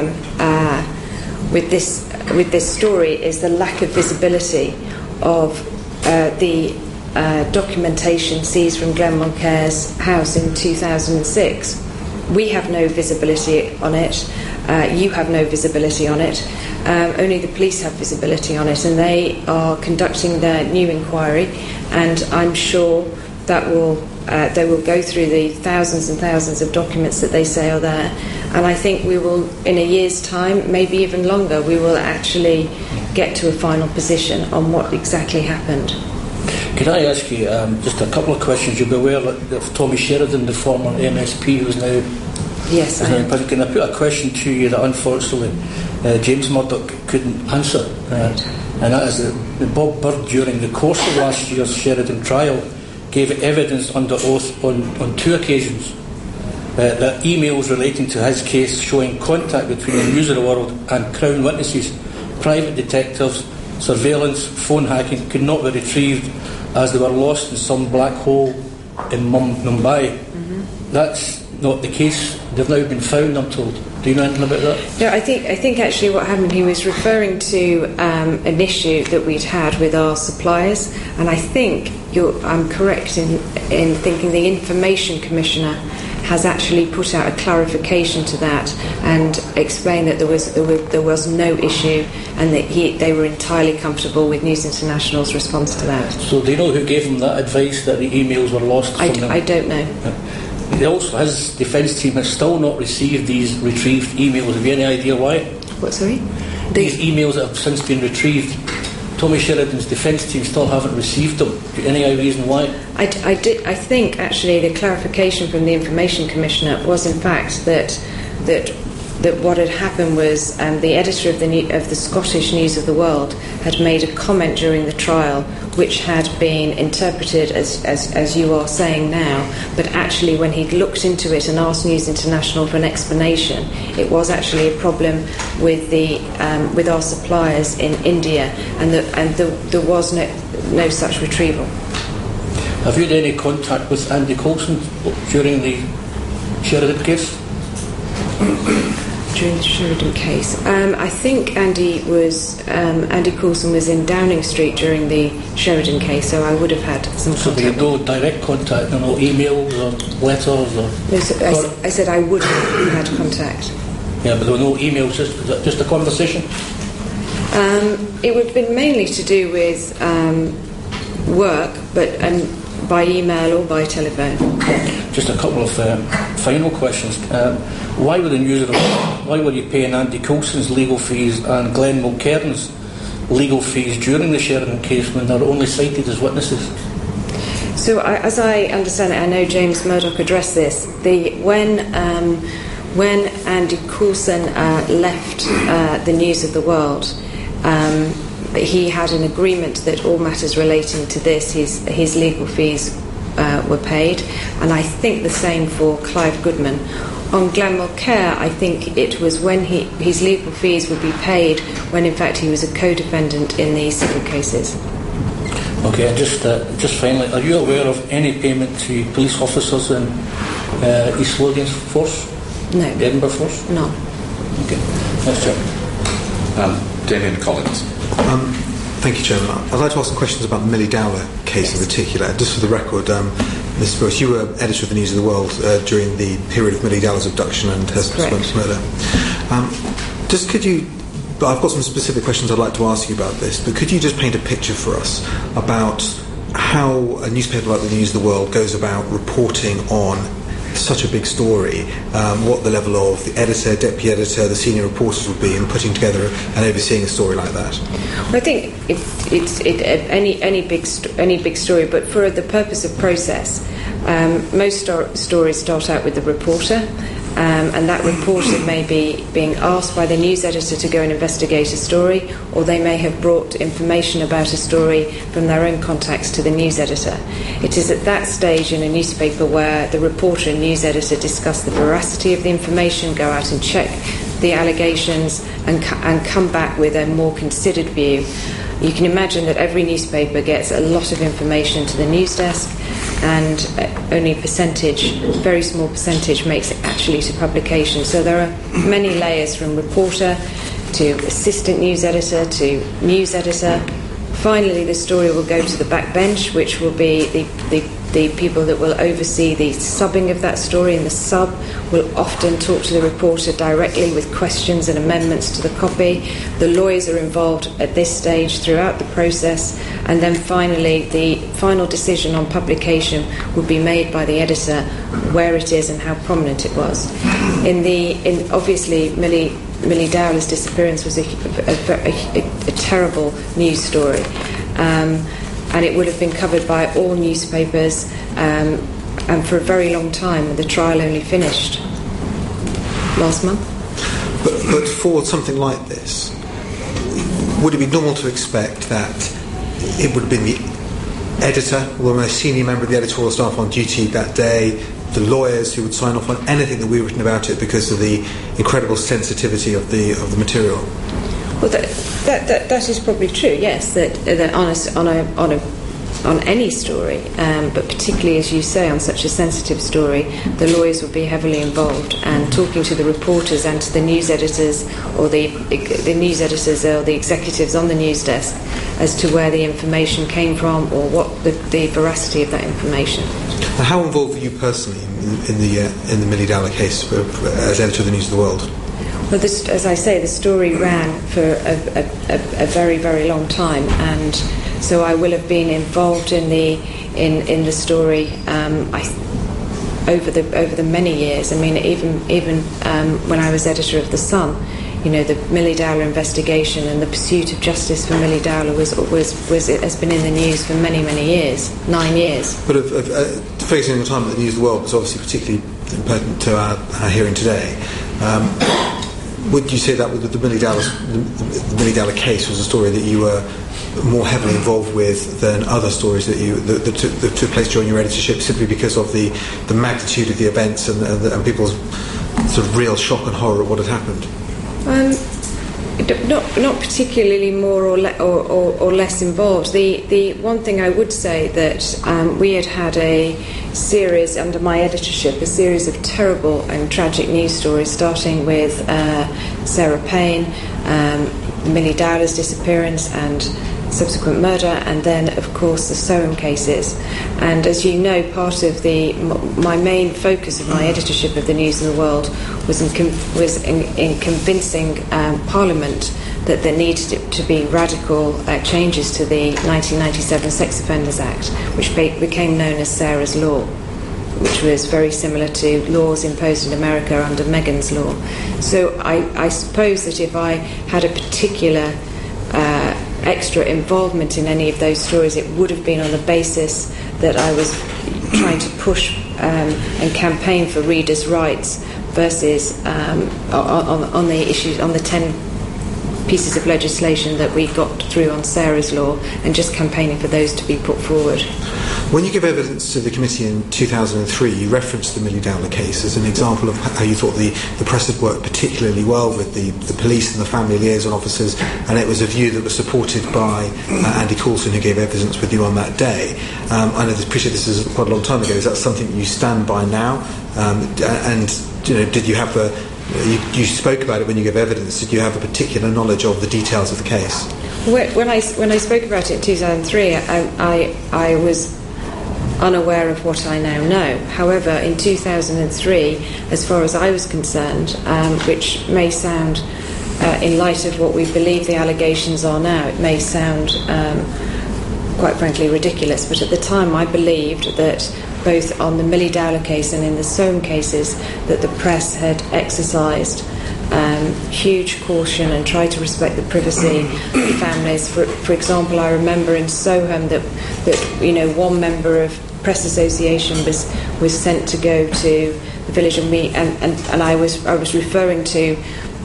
with this story is the lack of visibility of the documentation seized from Glenn Moncare's house in 2006. We have no visibility on it. You have no visibility on it. Only the police have visibility on it, and they are conducting their new inquiry. And I'm sure that they will go through the thousands and thousands of documents that they say are there. And I think we will, in a year's time, maybe even longer, we will actually get to a final position on what exactly happened.
Can I ask you just a couple of questions? You'll be aware of Tommy Sheridan, the former MSP, who's now...
Yes, I am.
Can I put a question to you that unfortunately James Murdoch couldn't answer? And that is that Bob Bird, during the course of last year's Sheridan trial, gave evidence under oath on two occasions that emails relating to his case showing contact between the News of the World and Crown witnesses, private detectives, surveillance, phone hacking could not be retrieved as they were lost in some black hole in Mumbai. Mm-hmm. That's not the case. They've now been found, I'm told. Do you know anything about that?
No, I think actually what happened, he was referring to an issue that we'd had with our suppliers, and I think I'm correct in thinking the Information Commissioner has actually put out a clarification to that and explained that there was no issue, and that they were entirely comfortable with News International's response to that.
So do you know who gave them that advice that the emails were lost from them?
I don't know.
Also, his defence team has still not received these retrieved emails. Have you any idea why?
What, sorry?
These emails that have since been retrieved, Tommy Sheridan's defence team still haven't received them. Any reason why?
I think actually the clarification from the Information Commissioner was in fact that that what had happened was the editor of the Scottish News of the World had made a comment during the trial which had been interpreted as you are saying now, but actually when he'd looked into it and asked News International for an explanation, it was actually a problem with with our suppliers in India, and there was no such retrieval.
Have you had any contact with Andy Coulson during the Sheridan case?
During the Sheridan case, I think Andy Coulson was in Downing Street during the Sheridan case, so I would have had some contact.
So there was no direct contact, no emails or letters or?
No, so I said I would have had contact.
Yeah, but there were no emails, just a conversation?
It would have been mainly to do with work, but by email or by telephone.
Just a couple of final questions. Why were you paying Andy Coulson's legal fees and Glenn Mulcairn's legal fees during the Sheridan case when they're only cited as witnesses?
So, as I understand it, I know James Murdoch addressed this. When Andy Coulson left the News of the World, he had an agreement that all matters relating to this, his legal fees were paid, and I think the same for Clive Goodman. On Glenn Mulcair, I think it was when his legal fees would be paid when in fact he was a co-defendant in the civil cases.
Okay, and just finally, are you aware of any payment to police officers in East Lothian's force?
No.
The Edinburgh force?
No.
Okay, thanks, Chair.
Damien Collins.
Thank you, Chairman. I'd like to ask some questions about the Millie Dowler case in particular. Just for the record, Mr. Brooks, you were editor of the News of the World during the period of Millie Dowler's abduction and her subsequent murder. I've got some specific questions I'd like to ask you about this, but could you just paint a picture for us about how a newspaper like the News of the World goes about reporting on such a big story, what the level of the editor, deputy editor, the senior reporters would be in putting together and overseeing a story like that?
Well, I think any big story, but for the purpose of process, most stories start out with the reporter, and that reporter may be being asked by the news editor to go and investigate a story, or they may have brought information about a story from their own contacts to the news editor. It is at that stage in a newspaper where the reporter and news editor discuss the veracity of the information, go out and check the allegations, and come back with a more considered view. You can imagine that every newspaper gets a lot of information to the news desk, and only very small percentage makes it actually to publication. So there are many layers, from reporter to assistant news editor to news editor. Finally, the story will go to the backbench, which will be the people that will oversee the subbing of that story, and the sub will often talk to the reporter directly with questions and amendments to the copy. The lawyers are involved at this stage throughout the process, and then finally the final decision on publication would be made by the editor, where it is and how prominent it was. Obviously Millie Dowler's disappearance was a terrible news story, and it would have been covered by all newspapers, and for a very long time. The trial only finished last month.
But for something like this, would it be normal to expect that it would have been the editor or the most senior member of the editorial staff on duty that day, the lawyers who would sign off on anything that we've written about it because of the incredible sensitivity of the material?
Well, that is probably true. Yes, that on any story, but particularly, as you say, on such a sensitive story, the lawyers would be heavily involved, and talking to the reporters and to the news editors, or the news editors or the executives on the news desk, as to where the information came from or what the veracity of that information.
Now, how involved were you personally in the Millie Dowler case as editor of the News of the World?
Well, as I say, the story ran for a very, very long time, and so I will have been involved in the story over the many years. I mean, even when I was editor of The Sun, you know, the Millie Dowler investigation and the pursuit of justice for Millie Dowler has been in the news for many, many years, 9 years.
But focusing on the time at the News of the World was obviously particularly important to our hearing today. would you say that with the Millie Dowler case was a story that you were more heavily involved with than other stories that took place during your editorship, simply because of the magnitude of the events and people's sort of real shock and horror at what had happened?
Not particularly more or less involved. The one thing I would say that we had a series under my editorship, a series of terrible and tragic news stories, starting with Sarah Payne, Millie Dowler's disappearance and subsequent murder, and then of course the Soham cases. And as you know, part of my main focus of my editorship of the News of the World was in convincing Parliament that there needed to be radical changes to the 1997 Sex Offenders Act, which became known as Sarah's Law, which was very similar to laws imposed in America under Megan's Law. So I suppose that if I had a particular extra involvement in any of those stories, it would have been on the basis that I was trying to push and campaign for readers' rights versus on the issues, on the 10 pieces of legislation that we got through on Sarah's Law, and just campaigning for those to be put forward.
When you give evidence to the committee in 2003, you referenced the Millie Dowler case as an example of how you thought the press had worked particularly well with the police and the family liaison officers, and it was a view that was supported by Andy Coulson, who gave evidence with you on that day. I appreciate this is quite a long time ago. Is that something you stand by now? And did you have you spoke about it when you gave evidence. Did you have a particular knowledge of the details of the case?
When I spoke about it in 2003, I was unaware of what I now know. However, in 2003, as far as I was concerned, which may sound, in light of what we believe the allegations are now, it may sound quite frankly ridiculous, but at the time I believed that both on the Millie Dowler case and in the Soham cases, that the press had exercised huge caution and tried to respect the privacy of families. For example, I remember in Soham that one member of press association was sent to go to the village and I was referring to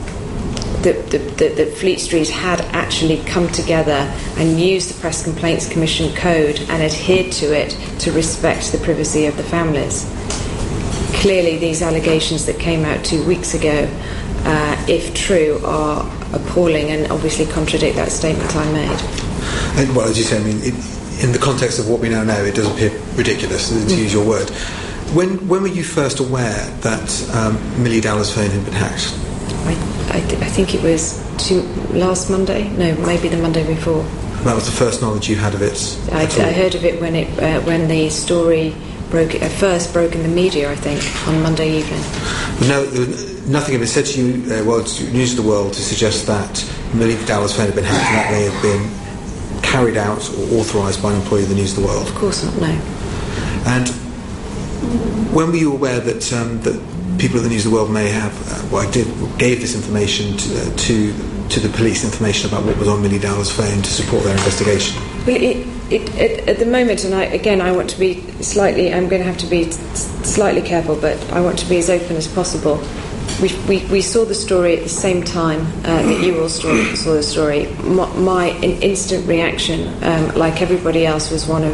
that Fleet Street had actually come together and used the Press Complaints Commission code and adhered to it to respect the privacy of the families. Clearly these allegations that came out 2 weeks ago, if true, are appalling and obviously contradict that statement I made.
And, well, as you say, I mean, in the context of what we now know, it does appear ridiculous, to use your word. When were you first aware that Millie Dowler's phone had been hacked?
I think it was last Monday. No, maybe the Monday before.
That was the first knowledge you had of it.
I heard of it when the story first broke in the media, I think, on Monday evening.
No, nothing had been said to you, News of the World, to suggest that Millie Dowler's phone had been hacked and that may have been carried out or authorised by an employee of the News of the World.
Of course not, no.
And when were you aware that people of the News of the World may have, gave this information to the police, information about what was on Millie Dowler's phone to support their investigation?
Well, at the moment, and I want to be I'm going to have to be slightly careful, but I want to be as open as possible. We saw the story at the same time that you all saw the story. My instant reaction, like everybody else, was one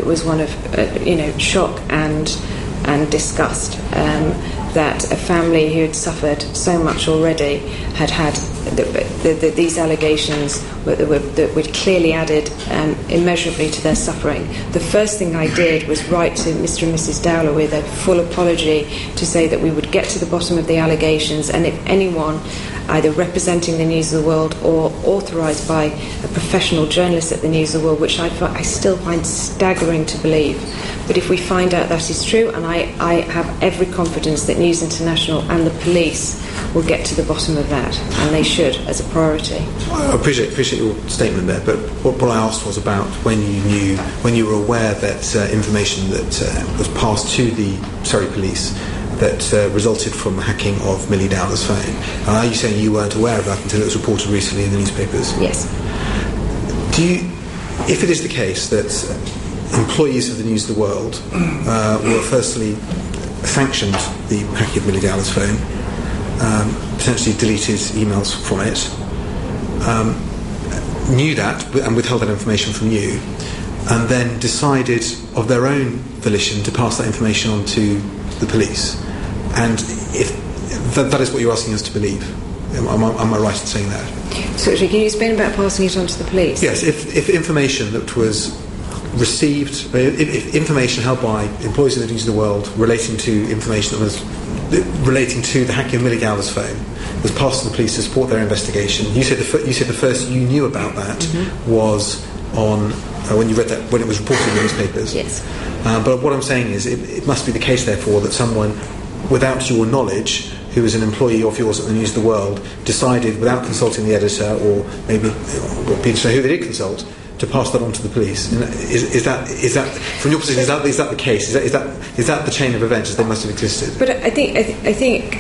of shock and disgust. That a family who had suffered so much already had these allegations that were clearly added immeasurably to their suffering. The first thing I did was write to Mr. and Mrs. Dowler with a full apology to say that we would get to the bottom of the allegations, and if anyone, either representing the News of the World or authorised by a professional journalist at the News of the World, which I still find staggering to believe, but if we find out that is true, and I have every confidence that News International and the police will get to the bottom of that, and they should, as a priority.
I appreciate your statement there, but what I asked was about when you were aware that information that was passed to the Surrey police that resulted from hacking of Millie Dowler's phone. Are you saying you weren't aware of that until it was reported recently in the newspapers?
Yes.
If it is the case that employees of the News of the World were firstly sanctioned the hacking of Millie Dowler's phone, potentially deleted emails from it, knew that and withheld that information from you, and then decided of their own volition to pass that information on to the police. And if that is what you're asking us to believe, am I right in saying that?
So, can you explain about passing it on to the police?
Yes, if information that was received, if information held by employees of the News of the World relating to information that was relating to the hacking of Millie Dowler's phone was passed to the police to support their investigation. You said the first you knew about that was on when you read that, when it was reported in the newspapers.
Yes.
But what I'm saying is it must be the case, therefore, that someone without your knowledge, who was an employee of yours at the News of the World, decided without consulting the editor or maybe Peter, who they did consult, to pass that on to the police. And is that from your position? Is that the case? Is that the chain of events as they must have existed?
But I think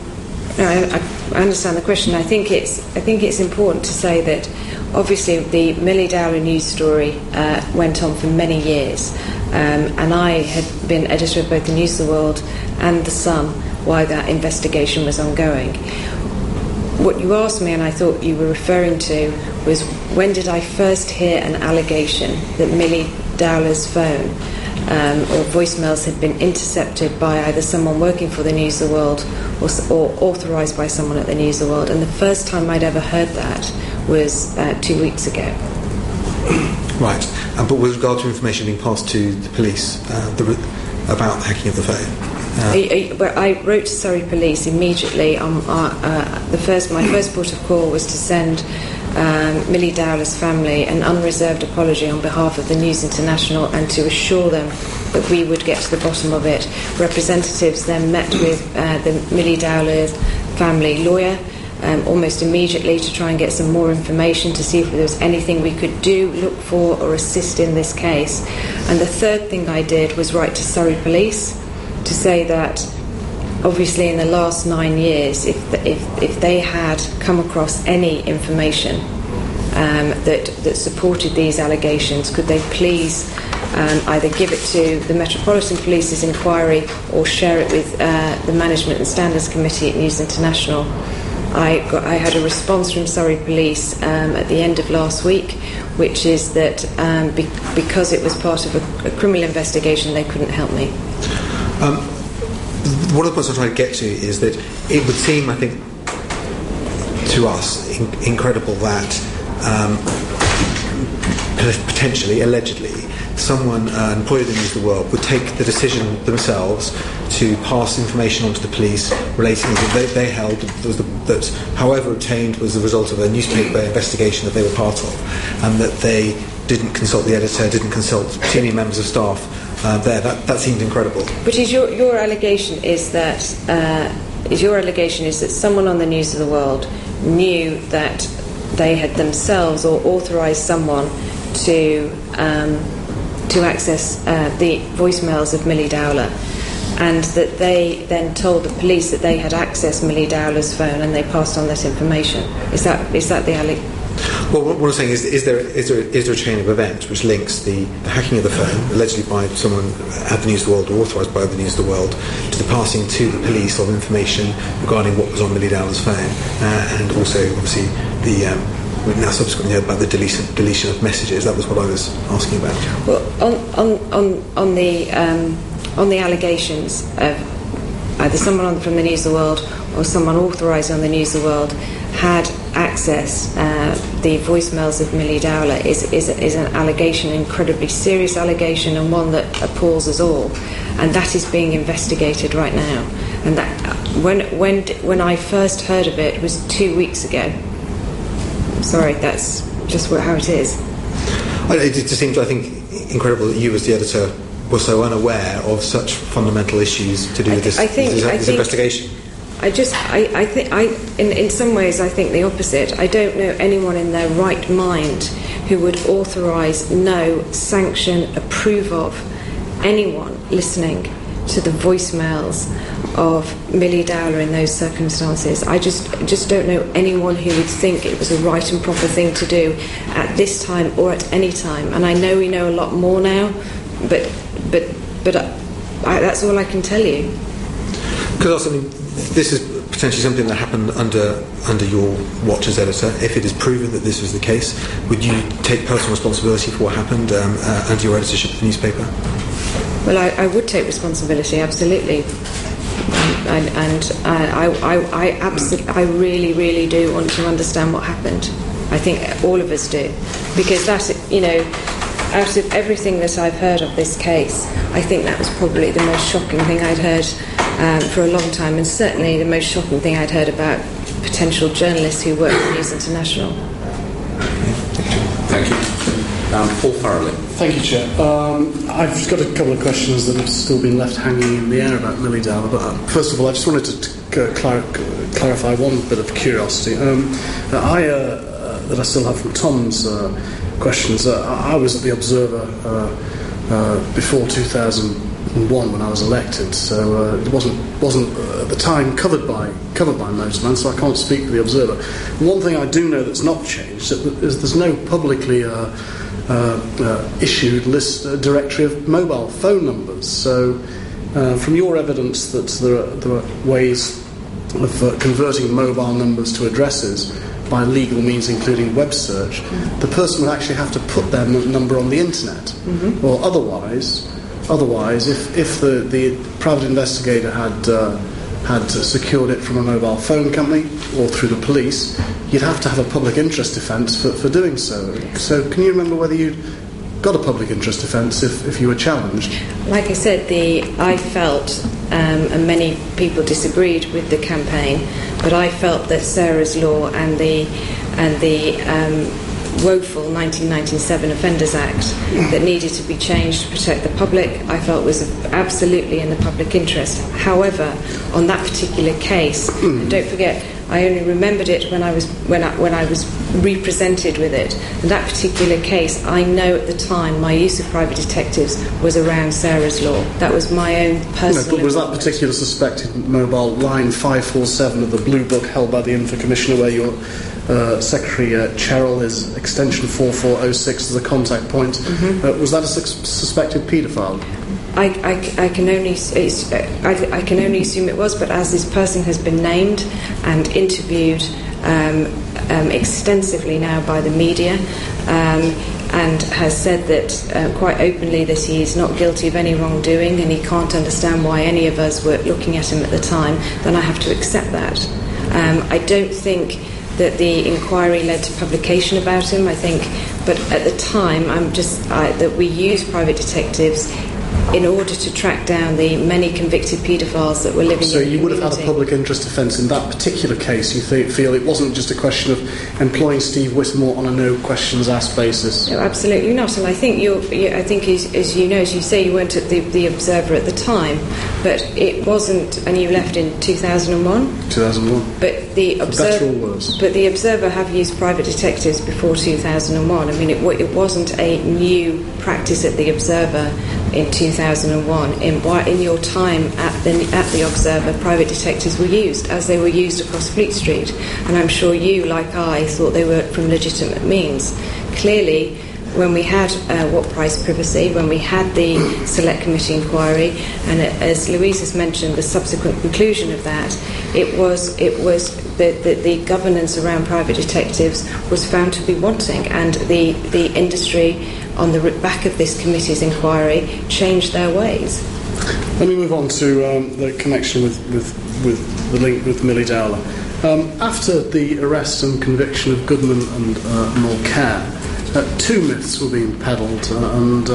I understand the question. I think it's important to say that obviously the Millie Dowler news story went on for many years, and I had been editor of both the News of the World and the Sun while that investigation was ongoing. What you asked me, and I thought you were referring to, was when did I first hear an allegation that Millie Dowler's phone or voicemails had been intercepted by either someone working for the News of the World or authorised by someone at the News of the World. And the first time I'd ever heard that was 2 weeks ago.
Right. But with regard to information being passed to the police about the hacking of the phone?
I wrote to Surrey Police immediately. My first port of call was to send Millie Dowler's family an unreserved apology on behalf of the News International and to assure them that we would get to the bottom of it. Representatives then met with the Millie Dowler's family lawyer almost immediately to try and get some more information to see if there was anything we could do, look for or assist in this case. And the third thing I did was write to Surrey Police to say that obviously in the last 9 years, if they had come across any information that supported these allegations, could they please either give it to the Metropolitan Police's inquiry or share it with the Management and Standards Committee at News International. I had a response from Surrey Police at the end of last week, which is that because it was part of a criminal investigation, they couldn't help me.
One of the points I'm trying to get to is that it would seem, I think, to us incredible that potentially, allegedly, someone, an employee of the News of the World, would take the decision themselves to pass information on to the police relating that they held that, however obtained, was the result of a newspaper investigation that they were part of, and that they didn't consult the editor, didn't consult senior members of staff there. That seemed incredible. But
is your allegation is that someone on the News of the World knew that they had themselves or authorised someone to access the voicemails of Millie Dowler, and that they then told the police that they had accessed Millie Dowler's phone and they passed on that information? Is that the allegation?
Well, what I'm saying is there a chain of events which links the hacking of the phone, allegedly by someone at the News of the World or authorised by the News of the World, to the passing to the police of information regarding what was on Millie Dowler's phone, and also, obviously, we've now subsequently heard about the deletion of messages. That was what I was asking about.
Well, on the allegations of either someone from the News of the World or someone authorised on the News of the World had accessed the voicemails of Millie Dowler is an allegation, an incredibly serious allegation, and one that appalls us all, and that is being investigated right now. And that when I first heard of it was 2 weeks ago. Sorry, that's just how it is.
It just seems, I think, incredible that you, as the editor, were so unaware of such fundamental issues to do with this investigation. In some ways, I think the opposite. I don't know anyone in their right mind who would authorise, know, sanction, approve of anyone listening to the voicemails of Millie Dowler in those circumstances. I just don't know anyone who would think it was a right and proper thing to do at this time or at any time. And I know we know a lot more now, but that's all I can tell you. Because also, this is potentially something that happened under your watch as editor. If it is proven that this was the case, would you take personal responsibility for what happened under your editorship of the newspaper?
Well, I would take responsibility, absolutely. I really, really do want to understand what happened. I think all of us do, because that, out of everything that I've heard of this case, I think that was probably the most shocking thing I'd heard for a long time, and certainly the most shocking thing I'd heard about potential journalists who work for News International.
Thank you. Paul Farrelly.
Thank you, Chair. I've just got a couple of questions that have still been left hanging in the air about Millie Dowler, but first of all, I just wanted to clarify one bit of curiosity. That I still have from Tom's questions. I was at the Observer before 2001 when I was elected, so it wasn't at the time covered by Motorman, so I can't speak for the Observer. One thing I do know that's not changed is there's no publicly issued list directory of mobile phone numbers. So, from your evidence that there are ways of converting mobile numbers to addresses by legal means, including web search, the person would actually have to put their number on the internet, or otherwise, if the private investigator had secured it from a mobile phone company or through the police, you'd have to have a public interest defence for doing so. So can you remember whether you'd got a public interest defence if you were challenged?
Like I said, I felt, and many people disagreed with the campaign, but I felt that Sarah's Law and the woeful 1997 Offenders Act that needed to be changed to protect the public, I felt was absolutely in the public interest. However, on that particular case, and don't forget, I only remembered it when I was represented with it. In that particular case, I know at the time my use of private detectives was around Sarah's Law. That was my own personal.
No, but was that particular suspected mobile line 547 of the Blue Book held by the Info Commissioner, where your Secretary Cheryl is extension 4406 as a contact point? Was that a suspected paedophile?
I can only assume it was, but as this person has been named and interviewed extensively now by the media, and has said that quite openly that he is not guilty of any wrongdoing, and he can't understand why any of us were looking at him at the time, then I have to accept that. I don't think that the inquiry led to publication about him. I think, but at the time, that we used private detectives in order to track down the many convicted paedophiles that were living in the community.
So you would have had a public interest defence in that particular case. You feel it wasn't just a question of employing Steve Whittemore on a no questions asked basis?
No, absolutely not. And I think as you know, as you say, you weren't at the Observer at the time, but it wasn't, and you left in 2001. 2001. But the Observer,
better or worse?
But the Observer have used private detectives before 2001. I mean, it wasn't a new practice at the Observer in 2001. In your time at the Observer, private detectives were used as they were used across Fleet Street, and I'm sure you, like I, thought they were from legitimate means. Clearly, when we had What Price Privacy, when we had the Select Committee inquiry, and as Louise has mentioned, the subsequent conclusion of that, it was the governance around private detectives was found to be wanting, and the industry on the back of this committee's inquiry changed their ways.
Let me move on to the connection with the link with Millie Dowler. After the arrest and conviction of Goodman and Mulcair, two myths were being peddled, and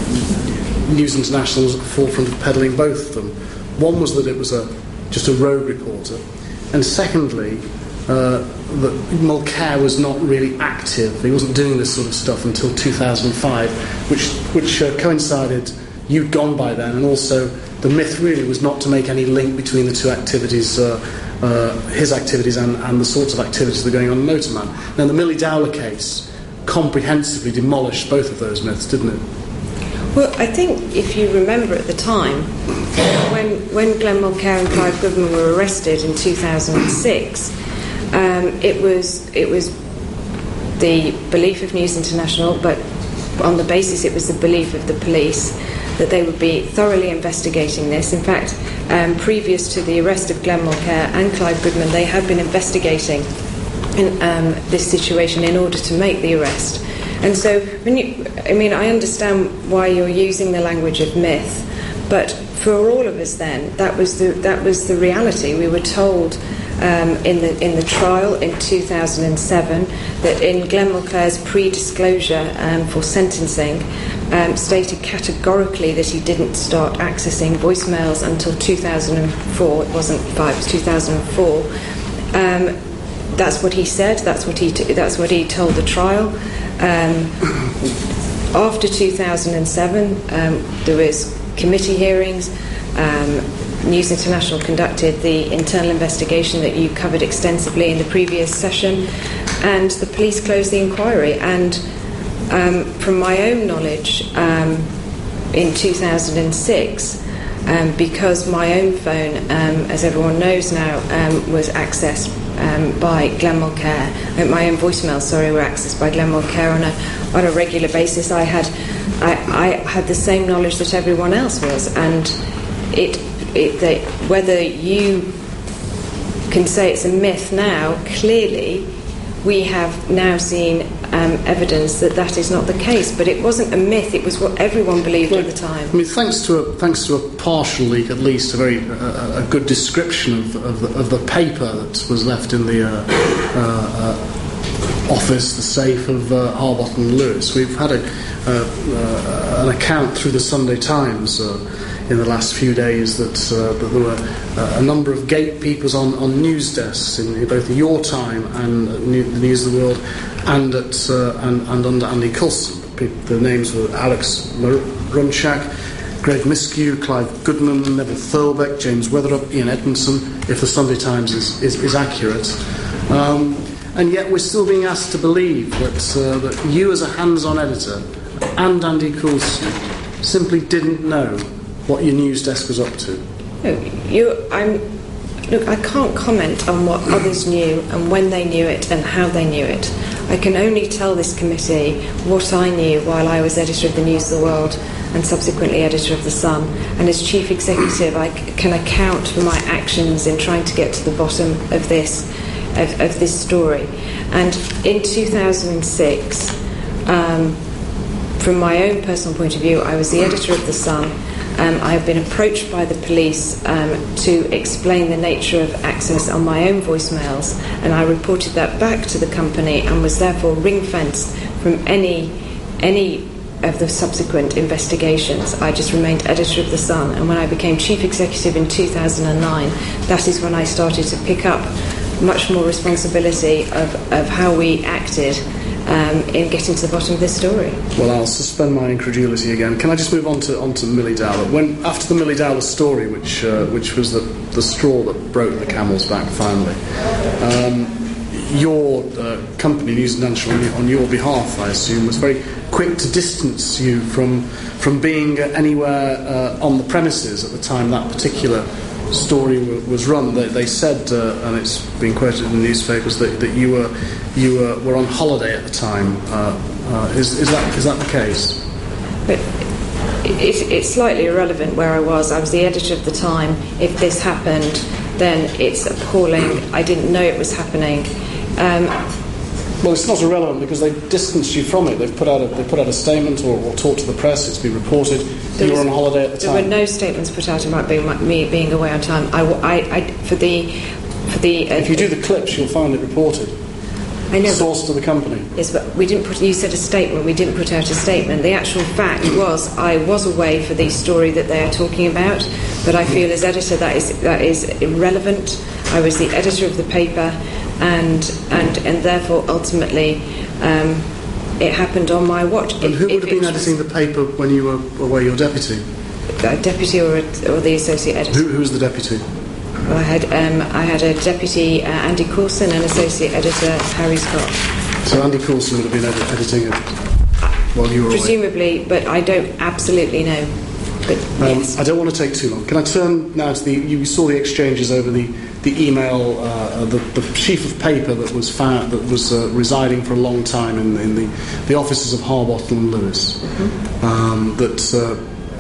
News International was at the forefront of peddling both of them. One was that it was just a rogue reporter, and secondly, that Mulcair was not really active. He wasn't doing this sort of stuff until 2005, which coincided. You'd gone by then, and also the myth really was not to make any link between the two activities, his activities and the sorts of activities that are going on in Motorman. Now, the Millie Dowler case comprehensively demolished both of those myths, didn't it?
Well, I think if you remember at the time, when Glenn Mulcair and Clive Goodman were arrested in 2006, it was the belief of News International, but on the basis it was the belief of the police, that they would be thoroughly investigating this. In fact, previous to the arrest of Glenn Mulcair and Clive Goodman, they had been investigating this situation in order to make the arrest. And so, I understand why you're using the language of myth, but for all of us then, that was the reality. We were told in the trial in 2007 that in Glenn Mulcair's pre-disclosure for sentencing stated categorically that he didn't start accessing voicemails until 2004. It wasn't 5, it was 2004. That's what he said. That's what he told the trial. After 2007, there was committee hearings. News International conducted the internal investigation that you covered extensively in the previous session, and the police closed the inquiry. And from my own knowledge, in 2006, because my own phone, as everyone knows now, was accessed by Glenn Mulcair, my own voicemails, were accessed by Glenn Mulcair on a regular basis. I had the same knowledge that everyone else was, and whether you can say it's a myth now, clearly we have now seen evidence that is not the case. But it wasn't a myth; it was what everyone believed at the time.
Thanks to a partial leak, at least a good description of the paper that was left in the office, the safe of Harbottle and Lewis. We've had an account through the Sunday Times in the last few days that there were a number of gatekeepers on news desks in both your time and the News of the World and under Andy Coulson. The names were Alex Runchak, Greg Miskew, Clive Goodman, Neville Thirlbeck, James Weatherup, Ian Edmondson, if the Sunday Times is accurate. And yet we're still being asked to believe that you as a hands-on editor and Andy Coulson simply didn't know what your news desk was up to.
Look, I can't comment on what others knew and when they knew it and how they knew it. I can only tell this committee what I knew while I was editor of the News of the World and subsequently editor of The Sun. And as chief executive, I can account for my actions in trying to get to the bottom of this story. And in 2006, from my own personal point of view, I was the editor of The Sun. I have been approached by the police to explain the nature of access on my own voicemails, and I reported that back to the company and was therefore ring-fenced from any of the subsequent investigations. I just remained editor of The Sun, and when I became chief executive in 2009, that is when I started to pick up much more responsibility of how we acted in getting to the bottom of this story.
Well, I'll suspend my incredulity again. Can I just move on to Millie Dowler? After the Millie Dowler story, which was the straw that broke the camel's back finally, your company, News International, on your behalf, I assume, was very quick to distance you from being anywhere on the premises at the time that particular story was run. They said, and it's been quoted in the newspapers, that you were on holiday at the time. Is that the case?
But it's slightly irrelevant where I was. I was the editor of the time. If this happened, then it's appalling. I didn't know it was happening.
Well, it's not irrelevant because they distanced you from it. They've put out a statement or talked to the press. It's been reported. You were on holiday at the time.
There were no statements put out about me being away on time.
If you do the clips, you'll find it reported.
I know.
Source to the company.
Yes, but we didn't put. You said a statement. We didn't put out a statement. The actual fact was I was away for the story that they are talking about. But I feel as editor that is irrelevant. I was the editor of the paper, and therefore ultimately it happened on my watch.
And who would have been editing the paper when you were away? Your deputy?
A deputy or the associate editor?
Who was the deputy?
Well, I had a deputy, Andy Coulson, and associate editor Harry Scott.
So Andy Coulson would have been editing it while you were
presumably,
away?
But I don't absolutely know. But yes.
I don't want to take too long. Can I turn now to you saw the exchanges over the email, the sheaf of paper that was found, that was residing for a long time in the offices of Harbottle and Lewis, that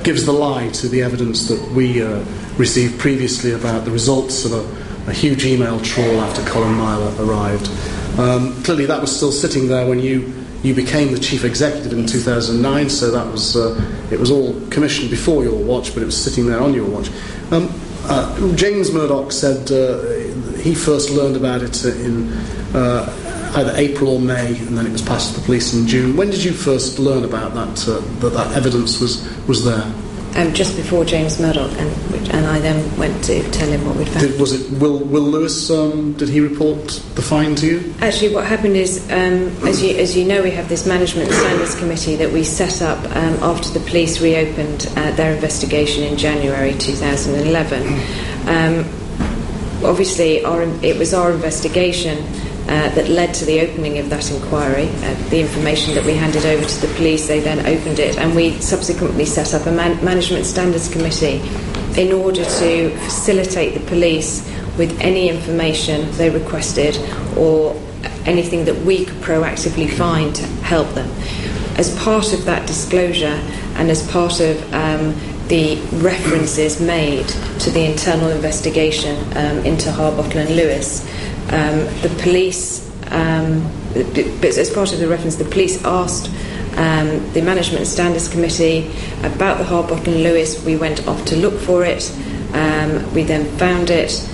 gives the lie to the evidence that we received previously about the results of a huge email trawl after Colin Myler arrived. Clearly that was still sitting there when you became the chief executive in 2009, so that was it was all commissioned before your watch, but it was sitting there on your watch. James Murdoch said he first learned about it in either April or May, and then it was passed to the police in June. When did you first learn about that evidence was there?
Just before James Murdoch, and I then went to tell him what we'd found.
Was it Will Lewis? Did he report the find to you?
Actually, what happened is, as you know, we have this Management Standards Committee that we set up after the police reopened their investigation in January 2011. Obviously, it was our investigation that led to the opening of that inquiry. The information that we handed over to the police, they then opened it, and we subsequently set up a Management Standards Committee in order to facilitate the police with any information they requested or anything that we could proactively find to help them. As part of that disclosure and as part of the references made to the internal investigation into Harbottle and Lewis, the police, as part of the reference, the police asked the Management Standards Committee about the Harbottle and Lewis. We went off to look for it. We then found it.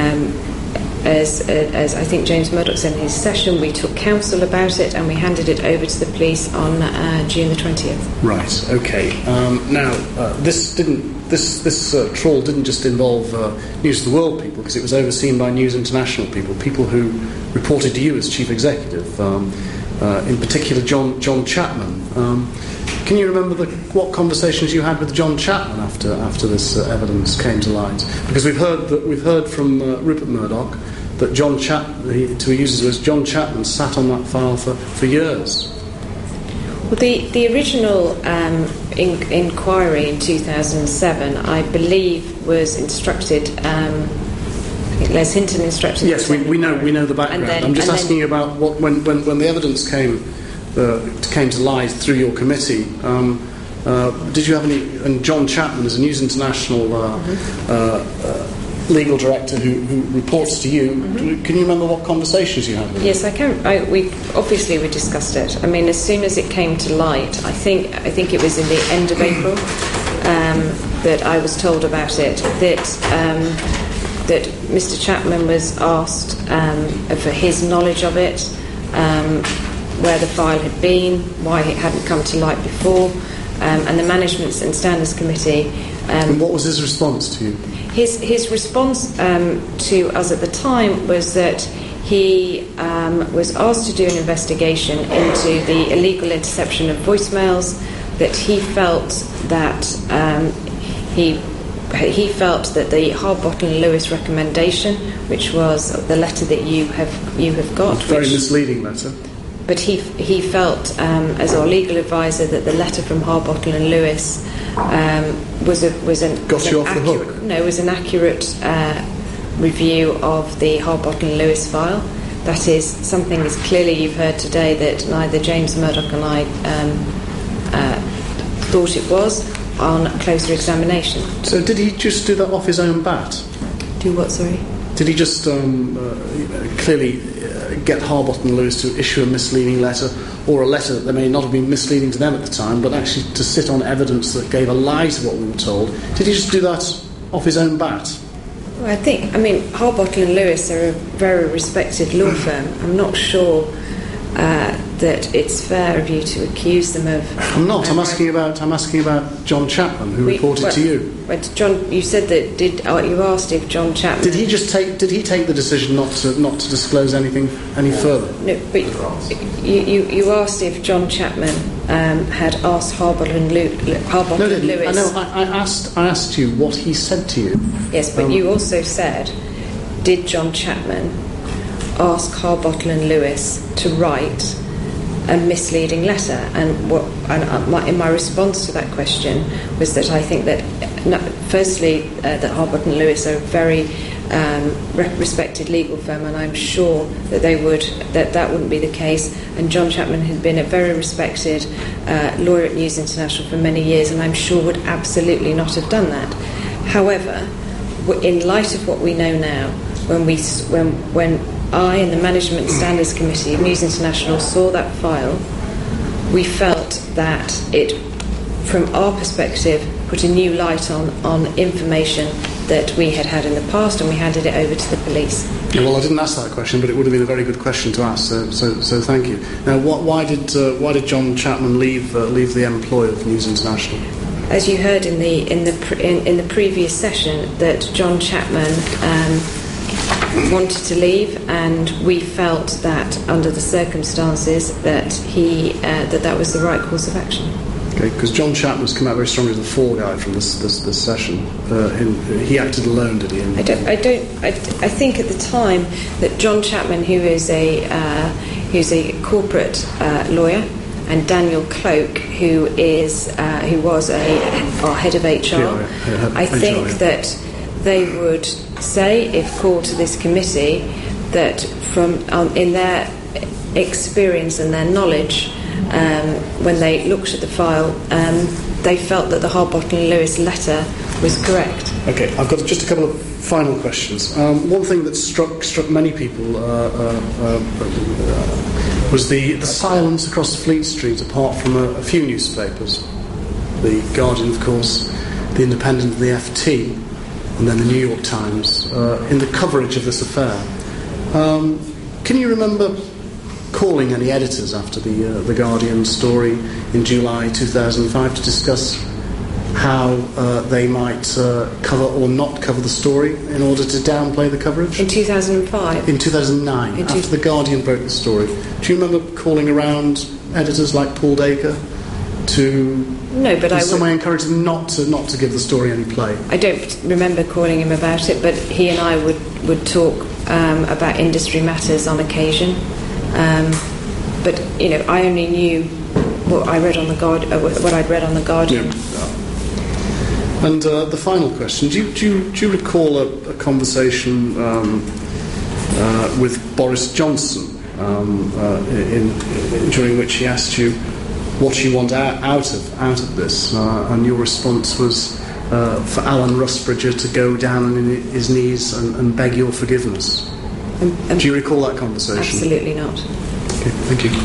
As I think James Murdoch said in his session, we took counsel about it and we handed it over to the police on June the 20th.
Right. Okay. Now, this trawl didn't just involve News of the World people, because it was overseen by News International people who reported to you as chief executive. In particular, John Chapman. Can you remember what conversations you had with John Chapman after this evidence came to light? Because we've heard from Rupert Murdoch that John Chapman, to use his words, John Chapman sat on that file for years.
Well, the original inquiry in 2007, I believe, was instructed. Les Hinton instructed.
Yes, we know the background. I'm just asking you about when the evidence came to light through your committee. Did you have any? And John Chapman is a News International legal director who reports to you. Mm-hmm. Can you remember what conversations you had with him?
Yes, I can. We discussed it. I mean, as soon as it came to light, I think it was in the end of April that I was told about it. That Mr. Chapman was asked for his knowledge of it, where the file had been, why it hadn't come to light before, and the Management and Standards Committee.
And what was his response to you?
His response to us at the time was that he was asked to do an investigation into the illegal interception of voicemails, that he felt that he felt that the Harbottle and Lewis recommendation, which was the letter that you have got,
very misleading letter.
But he felt, as our legal advisor, that the letter from Harbottle and Lewis was an accurate review of the Harbottle and Lewis file. That is something, as clearly you've heard today, that neither James Murdoch and I thought it was on closer examination.
So did he just do that off his own bat?
Do what, sorry?
Did he just clearly get Harbottle and Lewis to issue a misleading letter, or a letter that may not have been misleading to them at the time, but actually to sit on evidence that gave a lie to what we were told? Did he just do that off his own bat?
Well, Harbottle and Lewis are a very respected law firm. I'm not sure that it's fair of you to accuse them of.
I'm not. I'm asking about John Chapman, who reported to you.
But John, you said that. You asked if John Chapman.
Did he take the decision not to disclose anything any further?
No, but you asked if John Chapman had asked Harbottle and Lewis.
I know. I asked you what he said to you.
Yes, but you also said, did John Chapman ask Harbottle and Lewis to write a misleading letter? And my response to that question was that I think that firstly that Harbottle and Lewis are very respected legal firm, and I'm sure that that wouldn't be the case. And John Chapman had been a very respected lawyer at News International for many years, and I'm sure would absolutely not have done that. However, in light of what we know now, when I and the Management Standards Committee of News International saw that file, we felt that it, from our perspective, put a new light on information that we had in the past, and we handed it over to the police.
Yeah, well, I didn't ask that question, but it would have been a very good question to ask. So thank you. Now, why did John Chapman leave the employ of News International?
As you heard in the previous session, that John Chapman wanted to leave, and we felt that under the circumstances that that was the right course of action.
Okay, because John Chapman's come out very strongly as the fall guy from this session. He acted alone, did he?
I think at the time that John Chapman, who's a corporate lawyer, and Daniel Cloak, who was our head of HR, I think that they would say, if called to this committee, that from in their experience and their knowledge, when they looked at the file, they felt that the Harbottle and Lewis letter was correct.
Okay, I've got just a couple of final questions. One thing that struck many people was the silence across Fleet Street, apart from a few newspapers. The Guardian, of course, the Independent, the FT, and then the New York Times, in the coverage of this affair. Can you remember calling any editors after the Guardian story in July 2005 to discuss how they might cover or not cover the story in order to downplay the coverage?
In 2005?
In 2009, after the Guardian broke the story. Do you remember calling around editors like Paul Dacre to...
No, but
in some way encourage them not to give the story any play?
I don't remember calling him about it, but he and I would talk about industry matters on occasion. But I only knew what I read on what I'd read on the Guardian.
Yeah. And the final question: Do you recall a conversation with Boris Johnson during which he asked you what you want out of this, and your response was for Alan Rusbridger to go down on his knees and beg your forgiveness? Do you recall that conversation?
Absolutely not.
Okay, thank you.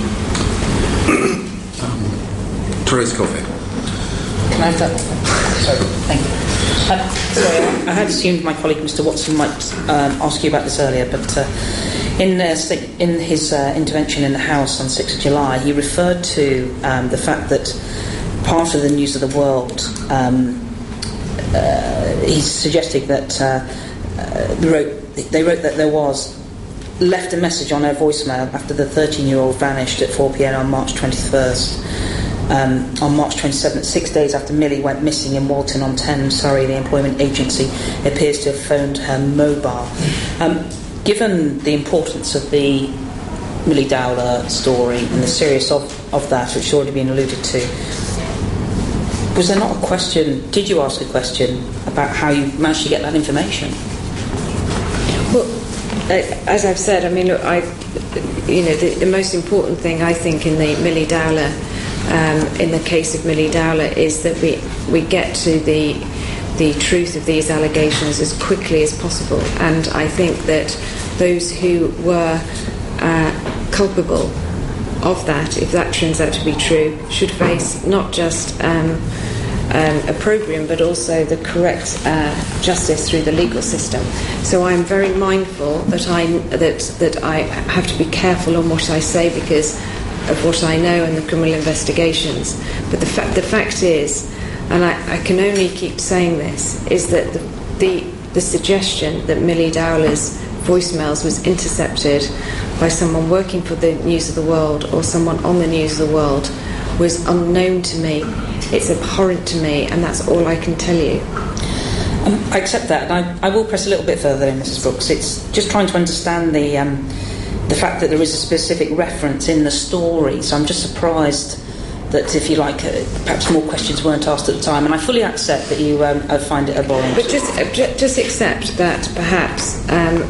Therese Coffey.
Can I have that? Sorry, thank you. Sorry, I had assumed my colleague Mr. Watson might ask you about this earlier, but in his intervention in the House on 6th of July, he referred to the fact that part of the News of the World, he's suggesting that they wrote that there was left a message on her voicemail after the 13-year-old vanished at 4 p.m. on March 21st. On March 27th, 6 days after Millie went missing in Walton-on-Thames, Surrey, the employment agency appears to have phoned her mobile. Given the importance of the Millie Dowler story and the seriousness of that, which has already been alluded to, was there not a question, did you ask a question about how you managed to get that information?
Well, as I've said, I mean, look, the most important thing I think in the Millie Dowler, in the case of Millie Dowler, is that we get to the truth of these allegations as quickly as possible. And I think that those who were culpable of that, if that turns out to be true, should face not just opprobrium, but also the correct justice through the legal system. So I'm very mindful that I have to be careful on what I say because of what I know in the criminal investigations. But the fact is, and I can only keep saying this, is that the suggestion that Millie Dowler's voicemails was intercepted by someone working for the News of the World or someone on the News of the World was unknown to me. It's abhorrent to me, and that's all I can tell you.
I accept that, and I will press a little bit further in Mrs. Brooks. It's just trying to understand the fact that there is a specific reference in the story. So I'm just surprised that, if you like, perhaps more questions weren't asked at the time. And I fully accept that you find it abhorrent.
But just accept that perhaps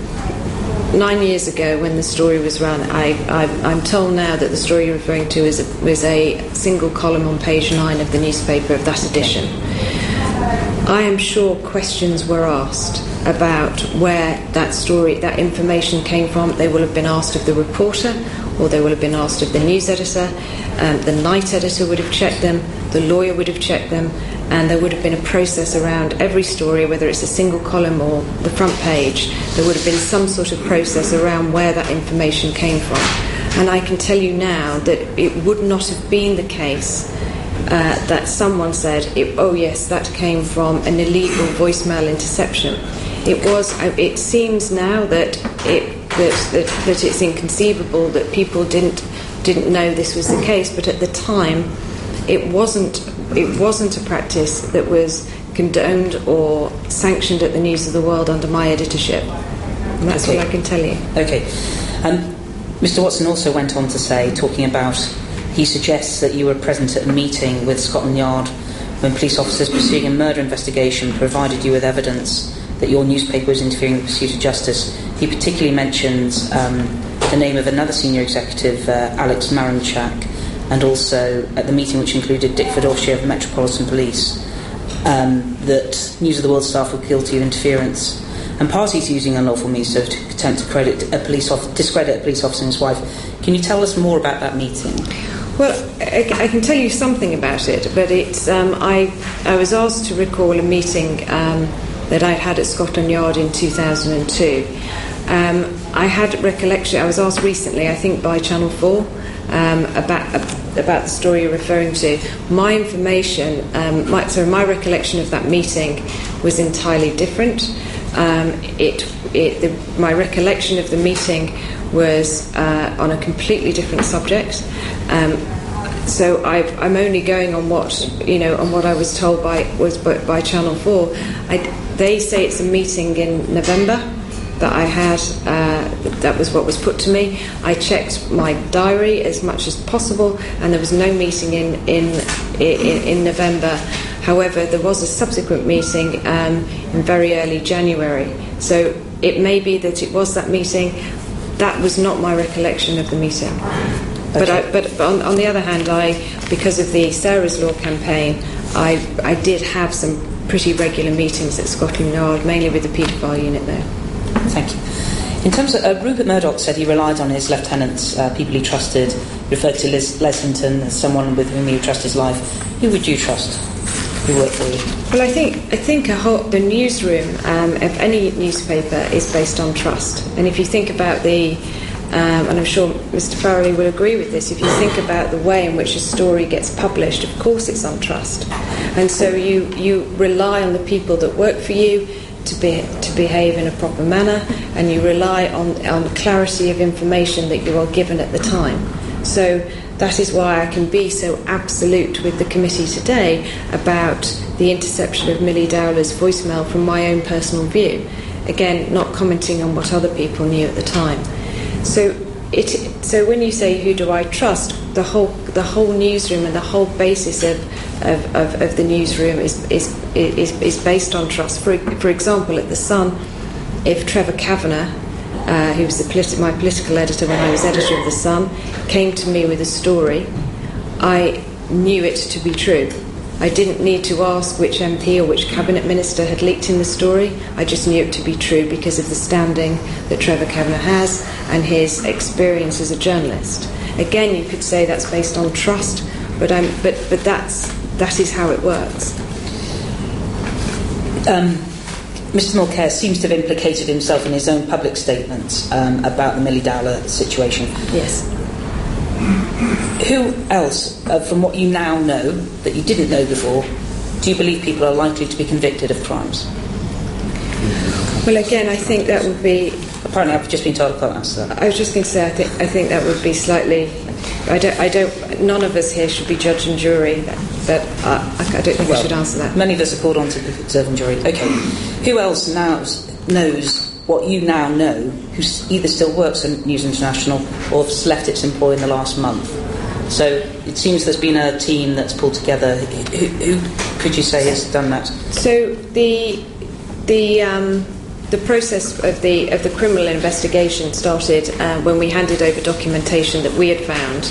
9 years ago, when the story was run, I'm told now that the story you're referring to was a single column on page 9 of the newspaper of that edition. I am sure questions were asked about where that information came from. They will have been asked of the reporter, or they will have been asked of the news editor. The night editor would have checked them, the lawyer would have checked them, and there would have been a process around every story, whether it's a single column or the front page. There would have been some sort of process around where that information came from. And I can tell you now that it would not have been the case that someone said, oh yes, that came from an illegal voicemail interception. It seems now that it's inconceivable that people didn't know this was the case, but at the time it wasn't a practice that was condoned or sanctioned at the News of the World under my editorship. And that's what I can tell you.
Okay. Mr. Watson also went on to say, talking about, he suggests that you were present at a meeting with Scotland Yard when police officers pursuing a murder investigation provided you with evidence that your newspaper was interfering in the pursuit of justice. He particularly mentions the name of another senior executive, Alex Maranchak, and also at the meeting, which included Dick Fedorcia of the Metropolitan Police, that News of the World staff were guilty of interference and parties using unlawful means to attempt to discredit a police officer and his wife. Can you tell us more about that meeting?
Well, I can tell you something about it, but it's I was asked to recall a meeting that I'd had at Scotland Yard in 2002. I had recollection. I was asked recently, I think by Channel 4, about the story you're referring to. My information, my recollection of that meeting was entirely different. My recollection of the meeting was on a completely different subject. So I'm only going on what I was told by Channel 4. They say it's a meeting in November that I had. That was what was put to me. I checked my diary as much as possible, and there was no meeting in November. However, there was a subsequent meeting in very early January. So it may be that it was that meeting. That was not my recollection of the meeting. Okay. But on the other hand, because of the Sarah's Law campaign, I did have some pretty regular meetings at Scotland Yard, mainly with the paedophile unit there.
Thank you. In terms of Rupert Murdoch said he relied on his lieutenants, people he trusted, referred to Liz Leslington as someone with whom he would trust his life. Who would you trust? Who worked for you?
Well, I think the newsroom of any newspaper is based on trust. And if you think about and I'm sure Mr. Farrelly will agree with this, if you think about the way in which a story gets published, of course it's on trust. And so you rely on the people that work for you to behave in a proper manner, and you rely on clarity of information that you are given at the time. So that is why I can be so absolute with the committee today about the interception of Millie Dowler's voicemail from my own personal view. Again, not commenting on what other people knew at the time. So when you say who do I trust, the whole newsroom and the whole basis of the newsroom is based on trust. For example, at The Sun, if Trevor Kavanagh, who was my political editor when I was editor of The Sun, came to me with a story, I knew it to be true. I didn't need to ask which MP or which cabinet minister had leaked in the story. I just knew it to be true because of the standing that Trevor Kavanagh has and his experience as a journalist. Again, you could say that's based on trust, but that is how it works.
Mr. Mulcair seems to have implicated himself in his own public statements about the Millie Dowler situation.
Yes.
Who else, from what you now know, that you didn't know before, do you believe people are likely to be convicted of crimes?
Well, again, I think that would be...
Apparently, I've just been told I can't answer that.
I was just going to say, I think that would be slightly... None of us here should be judge and jury, but I don't think I should answer that.
Many of us are called on to be judge and jury. Okay. Who else now knows what you now know, who either still works at News International or has left its employ in the last month? So it seems there's been a team that's pulled together. Who could you say has done that?
So the process of the criminal investigation started when we handed over documentation that we had found.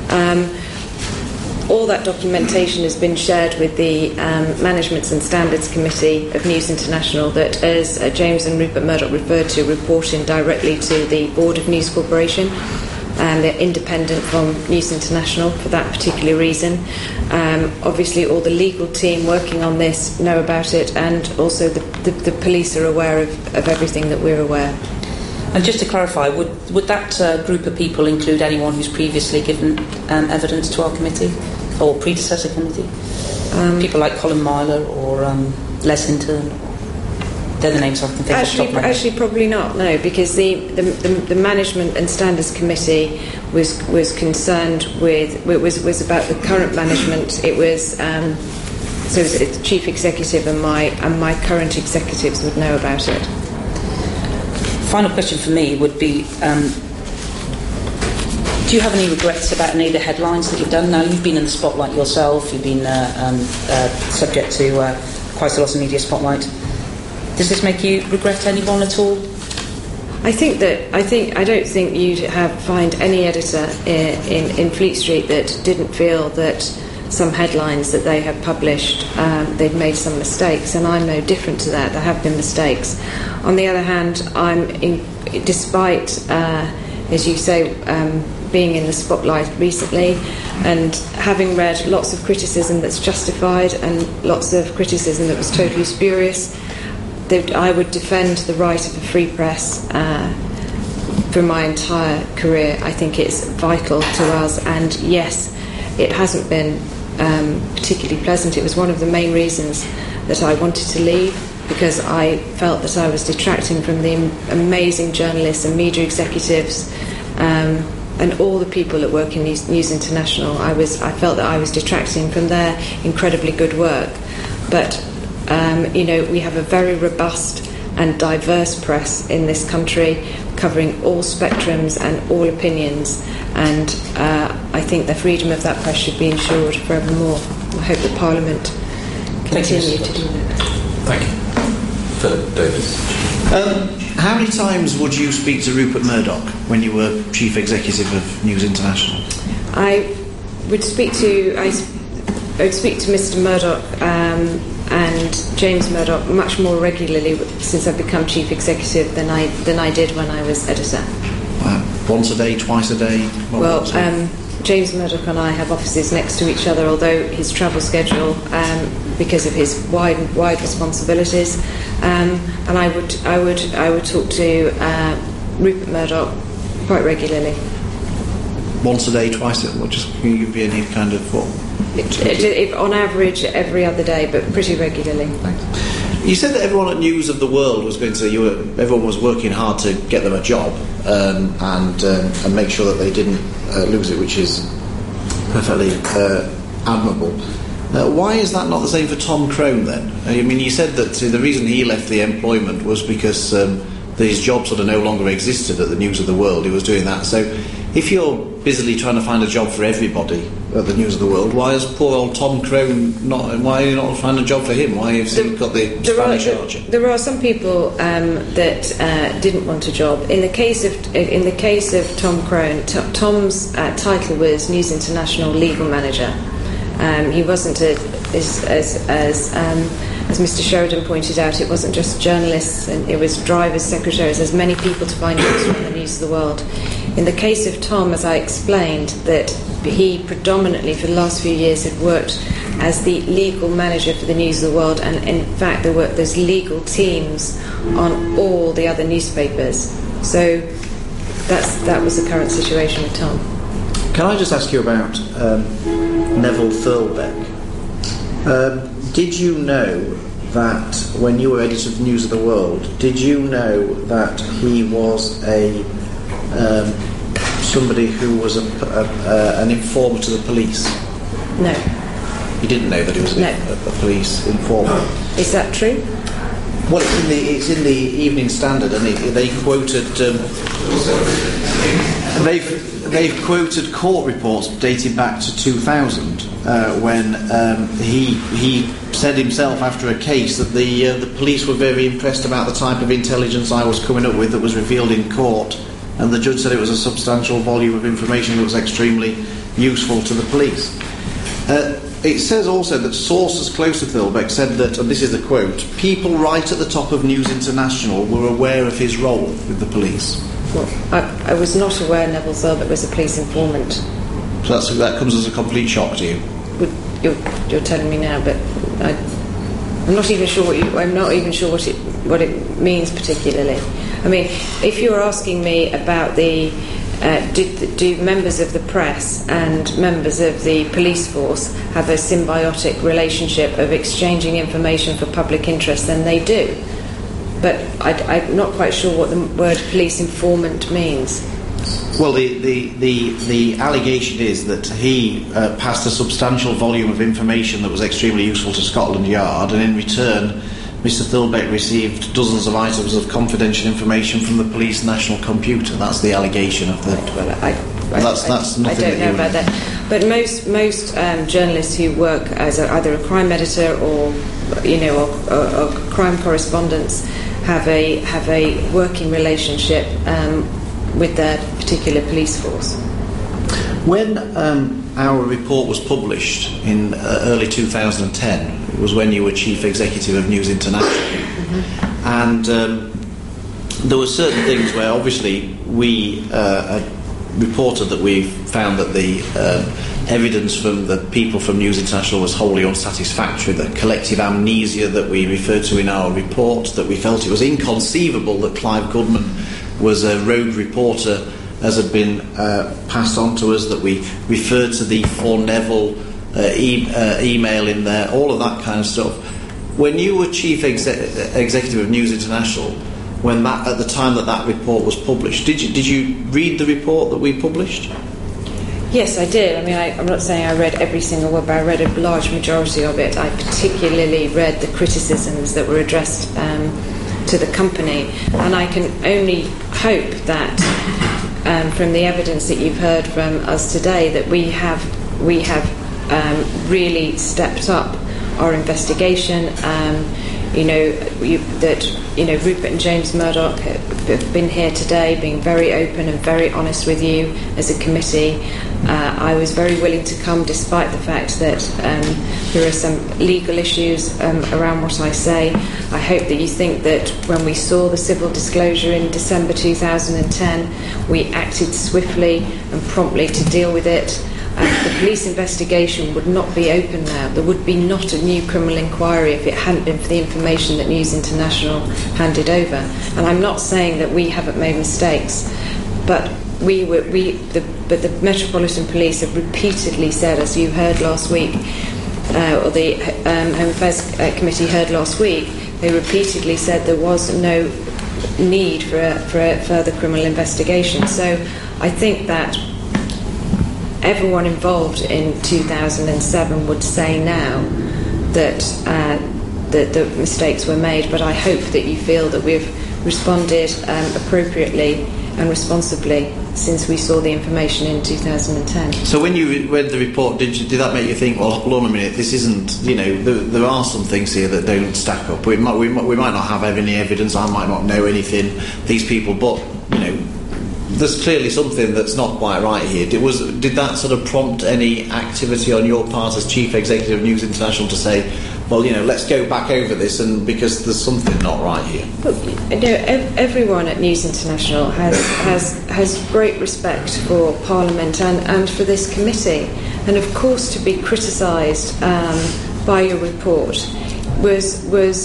All that documentation has been shared with the Management and Standards Committee of News International that, as James and Rupert Murdoch referred to, reporting directly to the Board of News Corporation. They're independent from News International for that particular reason. Obviously, all the legal team working on this know about it, and also the police are aware of everything that we're aware.
And just to clarify, would that group of people include anyone who's previously given evidence to our committee or predecessor committee? People like Colin Myler or Les Hinton? They're the names I can think of.
Actually, probably not. No, because the Management and Standards Committee was concerned with was about the current management. It was so it's the chief executive and my current executives would know about it.
Final question for me would be: do you have any regrets about any of the headlines that you've done? Now you've been in the spotlight yourself. You've been subject to quite a lot of media spotlight. Does this make you regret anyone at all?
I don't think you'd find any editor in Fleet Street that didn't feel that some headlines that they have published, they'd made some mistakes, and I'm no different to that. There have been mistakes. On the other hand, despite, as you say, being in the spotlight recently and having read lots of criticism that's justified and lots of criticism that was totally spurious, I would defend the right of a free press for my entire career. I think it's vital to us, and yes, it hasn't been particularly pleasant. It was one of the main reasons that I wanted to leave, because I felt that I was detracting from the amazing journalists and media executives and all the people that work in News International. I felt that I was detracting from their incredibly good work. But we have a very robust and diverse press in this country, covering all spectrums and all opinions, and I think the freedom of that press should be ensured forevermore. I hope that Parliament continue to do that.
Thank you. Philip Davis.
How many times would you speak to Rupert Murdoch when you were Chief Executive of News International? I
would speak to Mr. Murdoch and James Murdoch much more regularly since I've become Chief Executive than I did when I was editor.
Once a day, twice a day?
James Murdoch and I have offices next to each other, although his travel schedule, because of his wide responsibilities, and I would talk to Rupert Murdoch quite regularly.
Once a day, twice a day? Just can you give me any kind of what?
On average, every other day, but pretty regularly.
Thanks. You said that everyone at News of the World was going to. Everyone was working hard to get them a job and make sure that they didn't lose it, which is perfectly admirable. Why is that not the same for Tom Crone then? I mean, you said that the reason he left the employment was because his job sort of no longer existed at the News of the World. He was doing that. So if you're busily trying to find a job for everybody at the News of the World, why is poor old Tom Crone why are you not finding a job for him? Why have you got the Spanish Archer?
There are some people that didn't want a job. In the case of Tom Crone, Tom's title was News International Legal Manager. He wasn't as Mr. Sheridan pointed out, it wasn't just journalists, and it was drivers, secretaries, there's many people to find news from the News of the World. In the case of Tom, as I explained, that he predominantly for the last few years had worked as the legal manager for the News of the World, and in fact there's legal teams on all the other newspapers. So that was the current situation with Tom.
Can I just ask you about Neville Thirlbeck? Did you know that when you were editor of News of the World, did you know that he was somebody who was an informer to the police?
No.
You didn't know that he was a police informer?
Is that true?
Well, it's in the Evening Standard, and they quoted They've quoted court reports dating back to 2000 when he said himself after a case that the police were very impressed about the type of intelligence I was coming up with that was revealed in court, and the judge said it was a substantial volume of information that was extremely useful to the police. It says also that sources close to Thirlbeck said that, and this is the quote, people right at the top of News International were aware of his role with the police.
Well, I was not aware Neville Thirlbeck was a police informant.
So that comes as a complete shock to you?
You're telling me now, but I'm not even sure what it means particularly. I mean, if you're asking me about the do members of the press and members of the police force have a symbiotic relationship of exchanging information for public interest, then they do. But I'm not quite sure what the word police informant means.
Well, the allegation is that he passed a substantial volume of information that was extremely useful to Scotland Yard, and in return Mr. Thirlbeck received dozens of items of confidential information from the police national computer. That's the allegation of the... That's nothing.
I don't know about that. But most journalists who work as either a crime editor or crime correspondents have a working relationship with their particular police force.
When our report was published in early 2010, it was when you were Chief Executive of News International, and there were certain things where obviously we reported that we found that the evidence from the people from News International was wholly unsatisfactory, the collective amnesia that we referred to in our report, that we felt it was inconceivable that Clive Goodman was a rogue reporter as had been passed on to us, that we referred to the For Neville email in there, all of that kind of stuff. When you were Chief Executive of News International, when at the time that report was published, did you read the report that we published?
Yes, I did. I mean, I'm not saying I read every single word, but I read a large majority of it. I particularly read the criticisms that were addressed to the company, and I can only hope that from the evidence that you've heard from us today that we have really stepped up our investigation. Rupert and James Murdoch have been here today being very open and very honest with you as a committee. I was very willing to come despite the fact that there are some legal issues around what I say. I hope that you think that when we saw the civil disclosure in December 2010, we acted swiftly and promptly to deal with it. The police investigation would not be open now. There would be not a new criminal inquiry if it hadn't been for the information that News International handed over. And I'm not saying that we haven't made mistakes, but the Metropolitan Police have repeatedly said, as you heard last week, or the Home Affairs Committee heard last week, they repeatedly said there was no need for a further criminal investigation. So I think that everyone involved in 2007 would say now that the mistakes were made, but I hope that you feel that we've responded appropriately and responsibly since we saw the information in 2010.
So when you read the report, did that make you think, well, hold on a minute, this isn't, there are some things here that don't stack up. We might not have any evidence, I might not know anything, these people, but, there's clearly something that's not quite right here. Did that sort of prompt any activity on your part as Chief Executive of News International to say, well, let's go back over this, and because there's something not right here?
But, everyone at News International has great respect for Parliament and for this committee, and of course to be criticised by your report was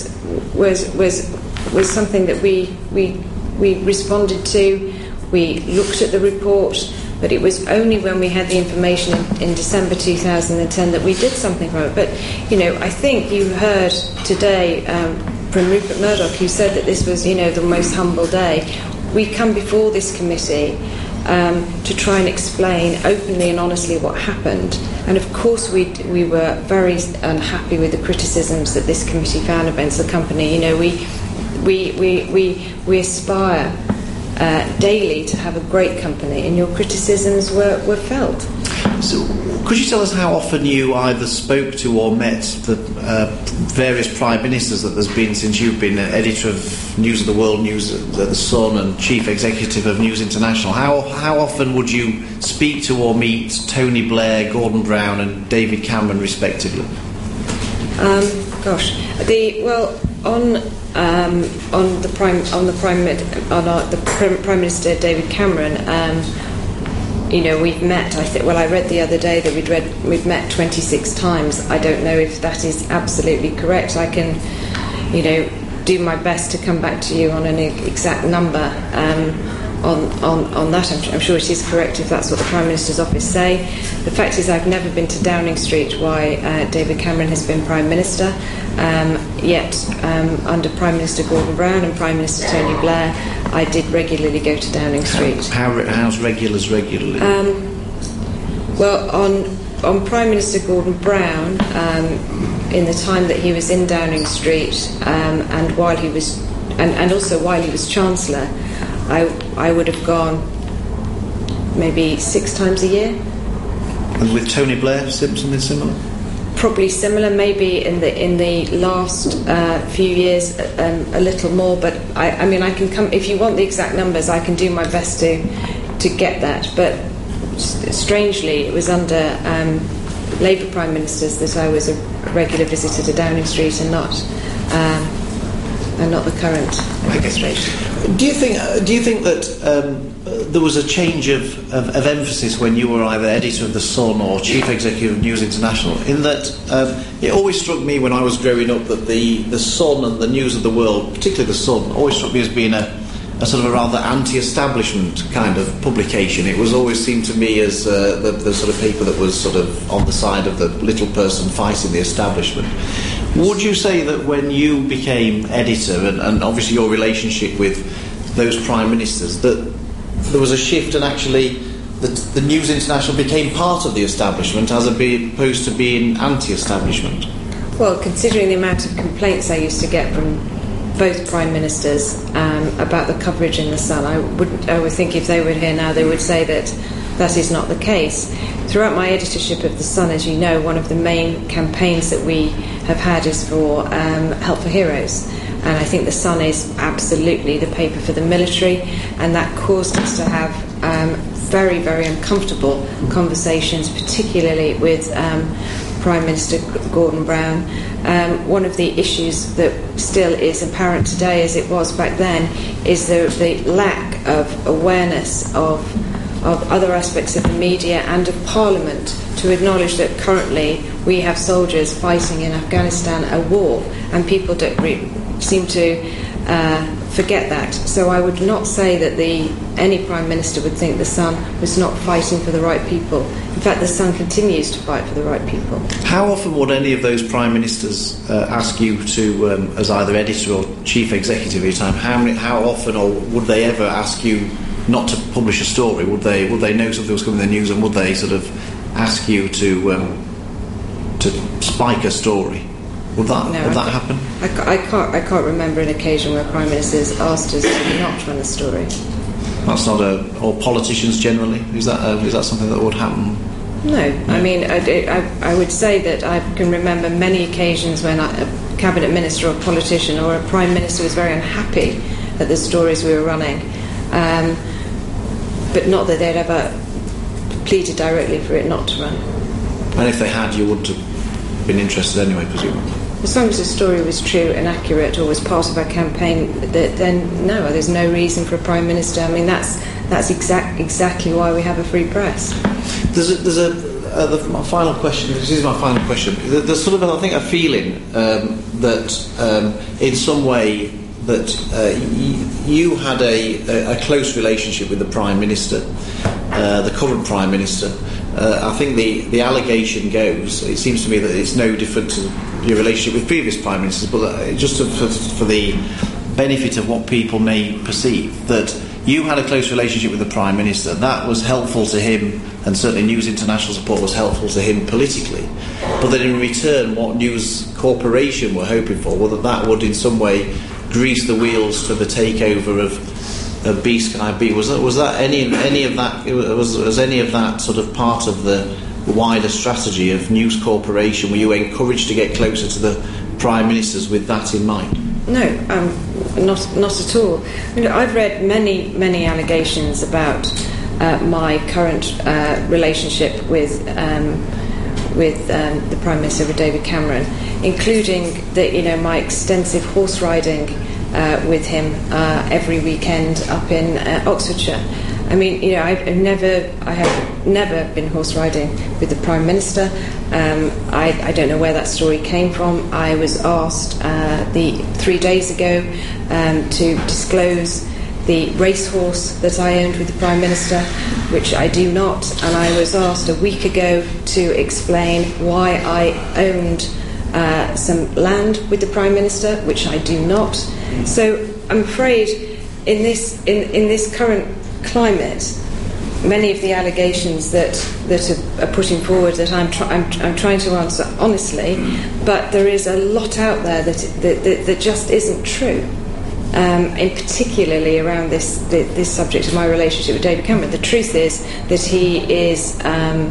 something that we responded to. We looked at the report, but it was only when we had the information in December 2010 that we did something from it. But, I think you heard today from Rupert Murdoch, who said that this was, the most humble day. We come before this committee to try and explain openly and honestly what happened. And of course we were very unhappy with the criticisms that this committee found against the company. We aspire daily to have a great company, and your criticisms were felt.
So, could you tell us how often you either spoke to or met the various prime ministers that there's been since you've been editor of News of the World, News of the Sun, and chief executive of News International? How often would you speak to or meet Tony Blair, Gordon Brown, and David Cameron, respectively?
On the Prime Minister David Cameron, we've met. I read the other day that we've met 26 times. I don't know if that is absolutely correct. I can, do my best to come back to you on an exact number on that. I'm sure it is correct if that's what the Prime Minister's office say. The fact is, I've never been to Downing Street while David Cameron has been Prime Minister. Yet, under Prime Minister Gordon Brown and Prime Minister Tony Blair, I did regularly go to Downing Street.
How's regularly?
On Prime Minister Gordon Brown, in the time that he was in Downing Street, and while he was, and also while he was Chancellor, I would have gone maybe 6 times a year.
And with Tony Blair, something similar?
Probably similar, maybe in the last few years a little more. But I can come if you want the exact numbers. I can do my best to get that. But strangely, it was under Labour Prime Ministers that I was a regular visitor to Downing Street, and not the current administration.
Do you think that there was a change of emphasis when you were either editor of The Sun or chief executive of News International? In that it always struck me when I was growing up that the Sun and the News of the World, particularly The Sun, always struck me as being a sort of a rather anti-establishment kind of publication. It was always seemed to me as the sort of paper that was sort of on the side of the little person fighting the establishment. Would you say that when you became editor, and obviously your relationship with those prime ministers, that there was a shift and actually the News International became part of the establishment as opposed to being anti-establishment?
Well, considering the amount of complaints I used to get from both prime ministers about the coverage in The Sun, I would think if they were here now they would say that is not the case. Throughout my editorship of The Sun, as you know, one of the main campaigns that we have had is for Help for Heroes, and I think The Sun is absolutely the paper for the military, and that caused us to have very, very uncomfortable conversations, particularly with Prime Minister Gordon Brown. One of the issues that still is apparent today, as it was back then, is the lack of awareness of other aspects of the media and of Parliament to acknowledge that currently we have soldiers fighting in Afghanistan a war, and people don't seem to forget that. So I would not say that any Prime Minister would think The Sun was not fighting for the right people. In fact, The Sun continues to fight for the right people.
How often would any of those Prime Ministers ask you to, as either editor or chief executive at a time, how often, or would they ever ask you not to publish a story? Would they know something was coming in the news, and would they sort of ask you to spike a story? Would that happen?
I can't remember an occasion where Prime Ministers asked us to not run a story.
That's not or politicians generally. Is that something that would happen?
No. I mean, I would say that I can remember many occasions when a cabinet minister or a politician or a prime minister was very unhappy at the stories we were running, but not that they'd ever pleaded directly for it not to run.
And if they had, you wouldn't have been interested anyway, presumably.
As long as the story was true and accurate, or was part of our campaign, then no, there's no reason for a Prime Minister. I mean, that's exactly why we have a free press.
My final question. This is my final question. There's sort of, I think, a feeling that in some way that you had a close relationship with the Prime Minister, the current Prime Minister. I think the allegation goes, it seems to me that it's no different to your relationship with previous Prime Ministers, but just for the benefit of what people may perceive, that you had a close relationship with the Prime Minister. That was helpful to him, and certainly News International support was helpful to him politically, but that in return what News Corporation were hoping for, well, that would in some way grease the wheels for the takeover of beast can I be? Was that any of that? Was any of that sort of part of the wider strategy of News Corporation? Were you encouraged to get closer to the Prime Ministers with that in mind?
No, not at all. I've read many allegations about my current relationship with the Prime Minister, with David Cameron, including my extensive horse riding with him every weekend up in Oxfordshire. I mean, I have never been horse riding with the Prime Minister. I don't know where that story came from. I was asked 3 days ago to disclose the racehorse that I owned with the Prime Minister, which I do not, and I was asked a week ago to explain why I owned some land with the Prime Minister, which I do not. So I'm afraid in this current climate, many of the allegations that are putting forward that I'm trying to answer honestly, but there is a lot out there that just isn't true. In particularly around this subject of my relationship with David Cameron. The truth is that he is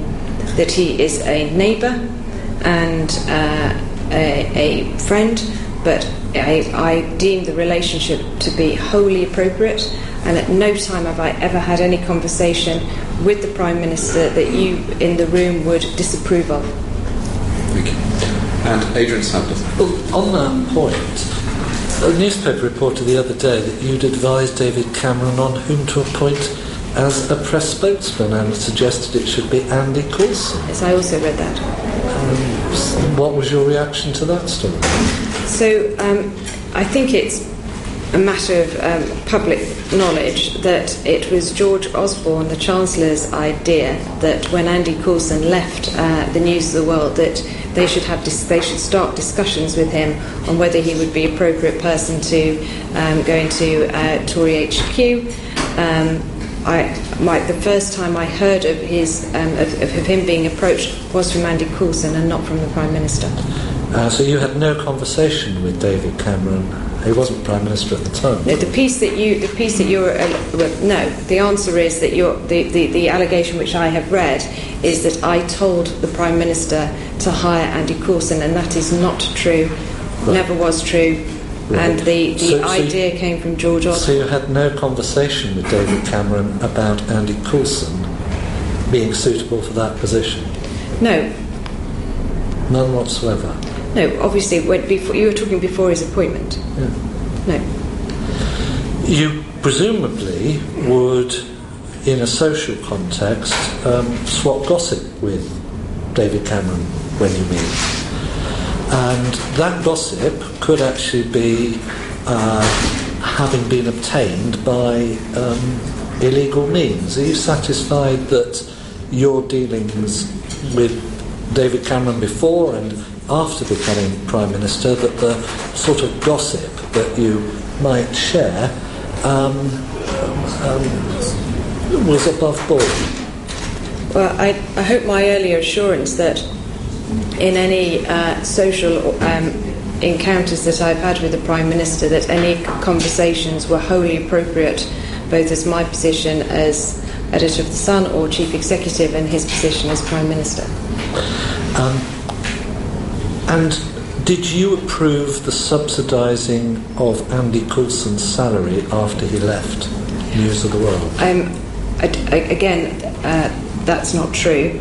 a neighbour and a friend, but I deem the relationship to be wholly appropriate, and at no time have I ever had any conversation with the Prime Minister that you in the room would disapprove of.
Thank you. And Adrian Sanders.
Well, on that point, a newspaper reported the other day that you'd advised David Cameron on whom to appoint as a press spokesman and suggested it should be Andy Coulson.
Yes, I also read that.
What was your reaction to that story?
So I think it's a matter of public knowledge that it was George Osborne, the Chancellor's idea that when Andy Coulson left the News of the World, that they should start discussions with him on whether he would be an appropriate person to go into Tory HQ. The first time I heard of him being approached was from Andy Coulson and not from the Prime Minister.
So you had no conversation with David Cameron. He wasn't Prime Minister at the time.
No, the answer is that the allegation which I have read is that I told the Prime Minister to hire Andy Coulson, and that is not true. Right. Never was true. Right. And the idea came from George Osborne.
So you had no conversation with David Cameron about Andy Coulson being suitable for that position?
No.
None whatsoever?
No, obviously, you were talking before his appointment.
Yeah.
No.
You presumably would, in a social context, swap gossip with David Cameron when you meet. And that gossip could actually be having been obtained by illegal means. Are you satisfied that your dealings with David Cameron before and after becoming Prime Minister, that the sort of gossip that you might share was above board?
Well, I hope my earlier assurance that in any social encounters that I've had with the Prime Minister, that any conversations were wholly appropriate, both as my position as Editor of The Sun or Chief Executive and his position as Prime Minister.
And did you approve the subsidising of Andy Coulson's salary after he left News of the World?
Again, that's not true.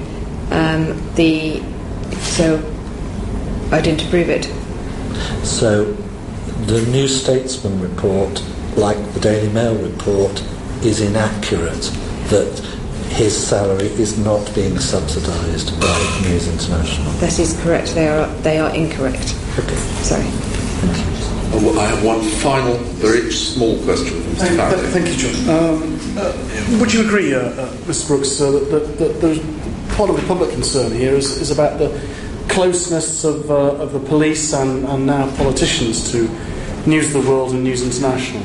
So I didn't approve it.
So the New Statesman report, like the Daily Mail report, is inaccurate, that his salary is not being subsidised by News International.
That is correct. They are incorrect.
Okay.
Sorry.
I have one final, very small question from Mr. Faraday.
Thank you, John. Would you agree, Mr. Brooks, that there's part of the public concern here is about the closeness of the police and now politicians to News of the World and News International?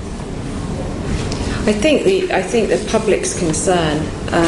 I think the public's concern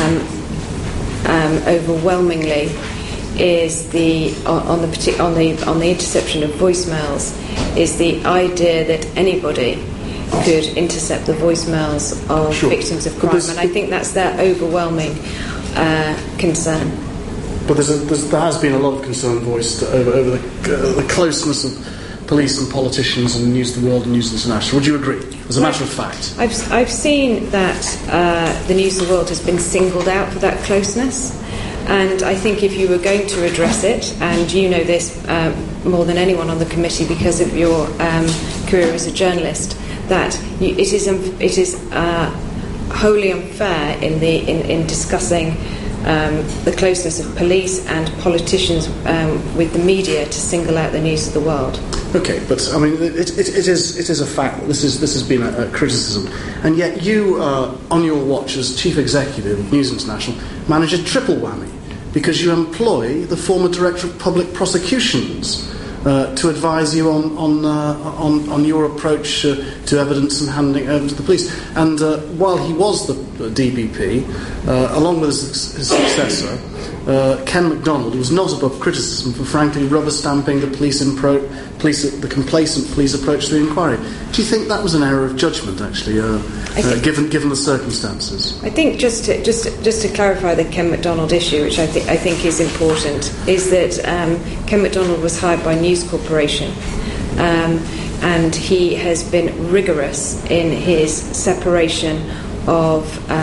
overwhelmingly is on the interception of voicemails, is the idea that anybody could intercept the voicemails of victims of crime, and I think that's their overwhelming concern.
But there has been a lot of concern voiced over the closeness of police and politicians and News of the World and News International. Would you agree, as a matter of fact?
I've seen that the News of the World has been singled out for that closeness, and I think if you were going to address it, and you know this more than anyone on the committee because of your career as a journalist, that it is wholly unfair in discussing the closeness of police and politicians with the media to single out the News of the World.
Okay, but I mean, it is a fact that this has been a criticism, and yet you, on your watch as chief executive of News International, manage a triple whammy because you employ the former director of public prosecutions to advise you on your approach to evidence and handing over to the police. And while he was the DBP, along with his successor, Ken MacDonald, was not above criticism for frankly rubber stamping the complacent police approach to the inquiry. Do you think that was an error of judgment, actually, given the circumstances?
I think just to clarify the Ken MacDonald issue, which I think is important, is that Ken MacDonald was hired by News Corporation, and he has been rigorous in his separation of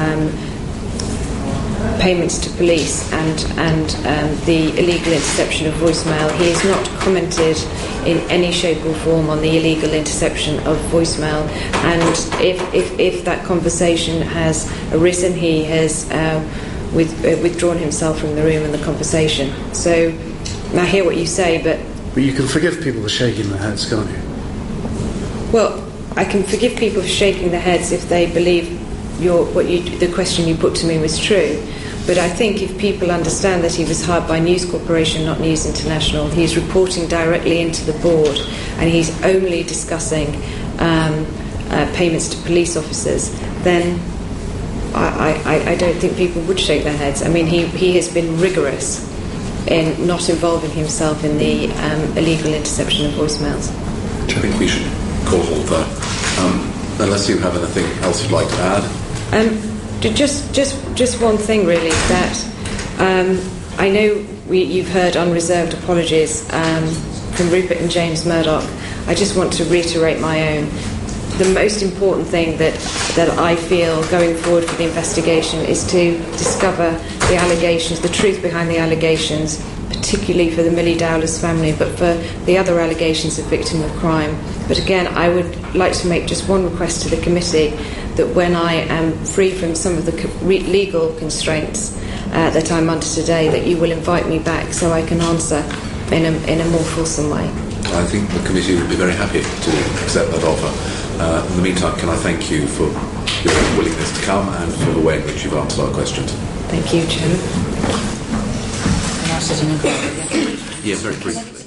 payments to police and the illegal interception of voicemail. He has not commented in any shape or form on the illegal interception of voicemail, and if that conversation has arisen, he has withdrawn himself from the room and the conversation. So I hear what you say, but
you can forgive people for shaking their heads, can't you?
Well, I can forgive people for shaking their heads if they believe the question you put to me was true. But I think if people understand that he was hired by News Corporation, not News International, he's reporting directly into the board, and he's only discussing payments to police officers, then I don't think people would shake their heads. I mean, he has been rigorous in not involving himself in the illegal interception of voicemails.
Which I think we should call it there. Unless you have anything else you'd like to add.
Just one thing, really, that I know you've heard unreserved apologies from Rupert and James Murdoch. I just want to reiterate my own. The most important thing that I feel going forward for the investigation is to discover the allegations, the truth behind the allegations, particularly for the Millie Dowlers family, but for the other allegations of victim of crime. But again, I would like to make just one request to the committee, that when I am free from some of the legal constraints that I'm under today, that you will invite me back so I can answer in a more fulsome way.
I think the committee would be very happy to accept that offer. In the meantime, can I thank you for your willingness to come and for the way in which you've answered our questions.
Thank you, Chairman.
Yeah, very briefly.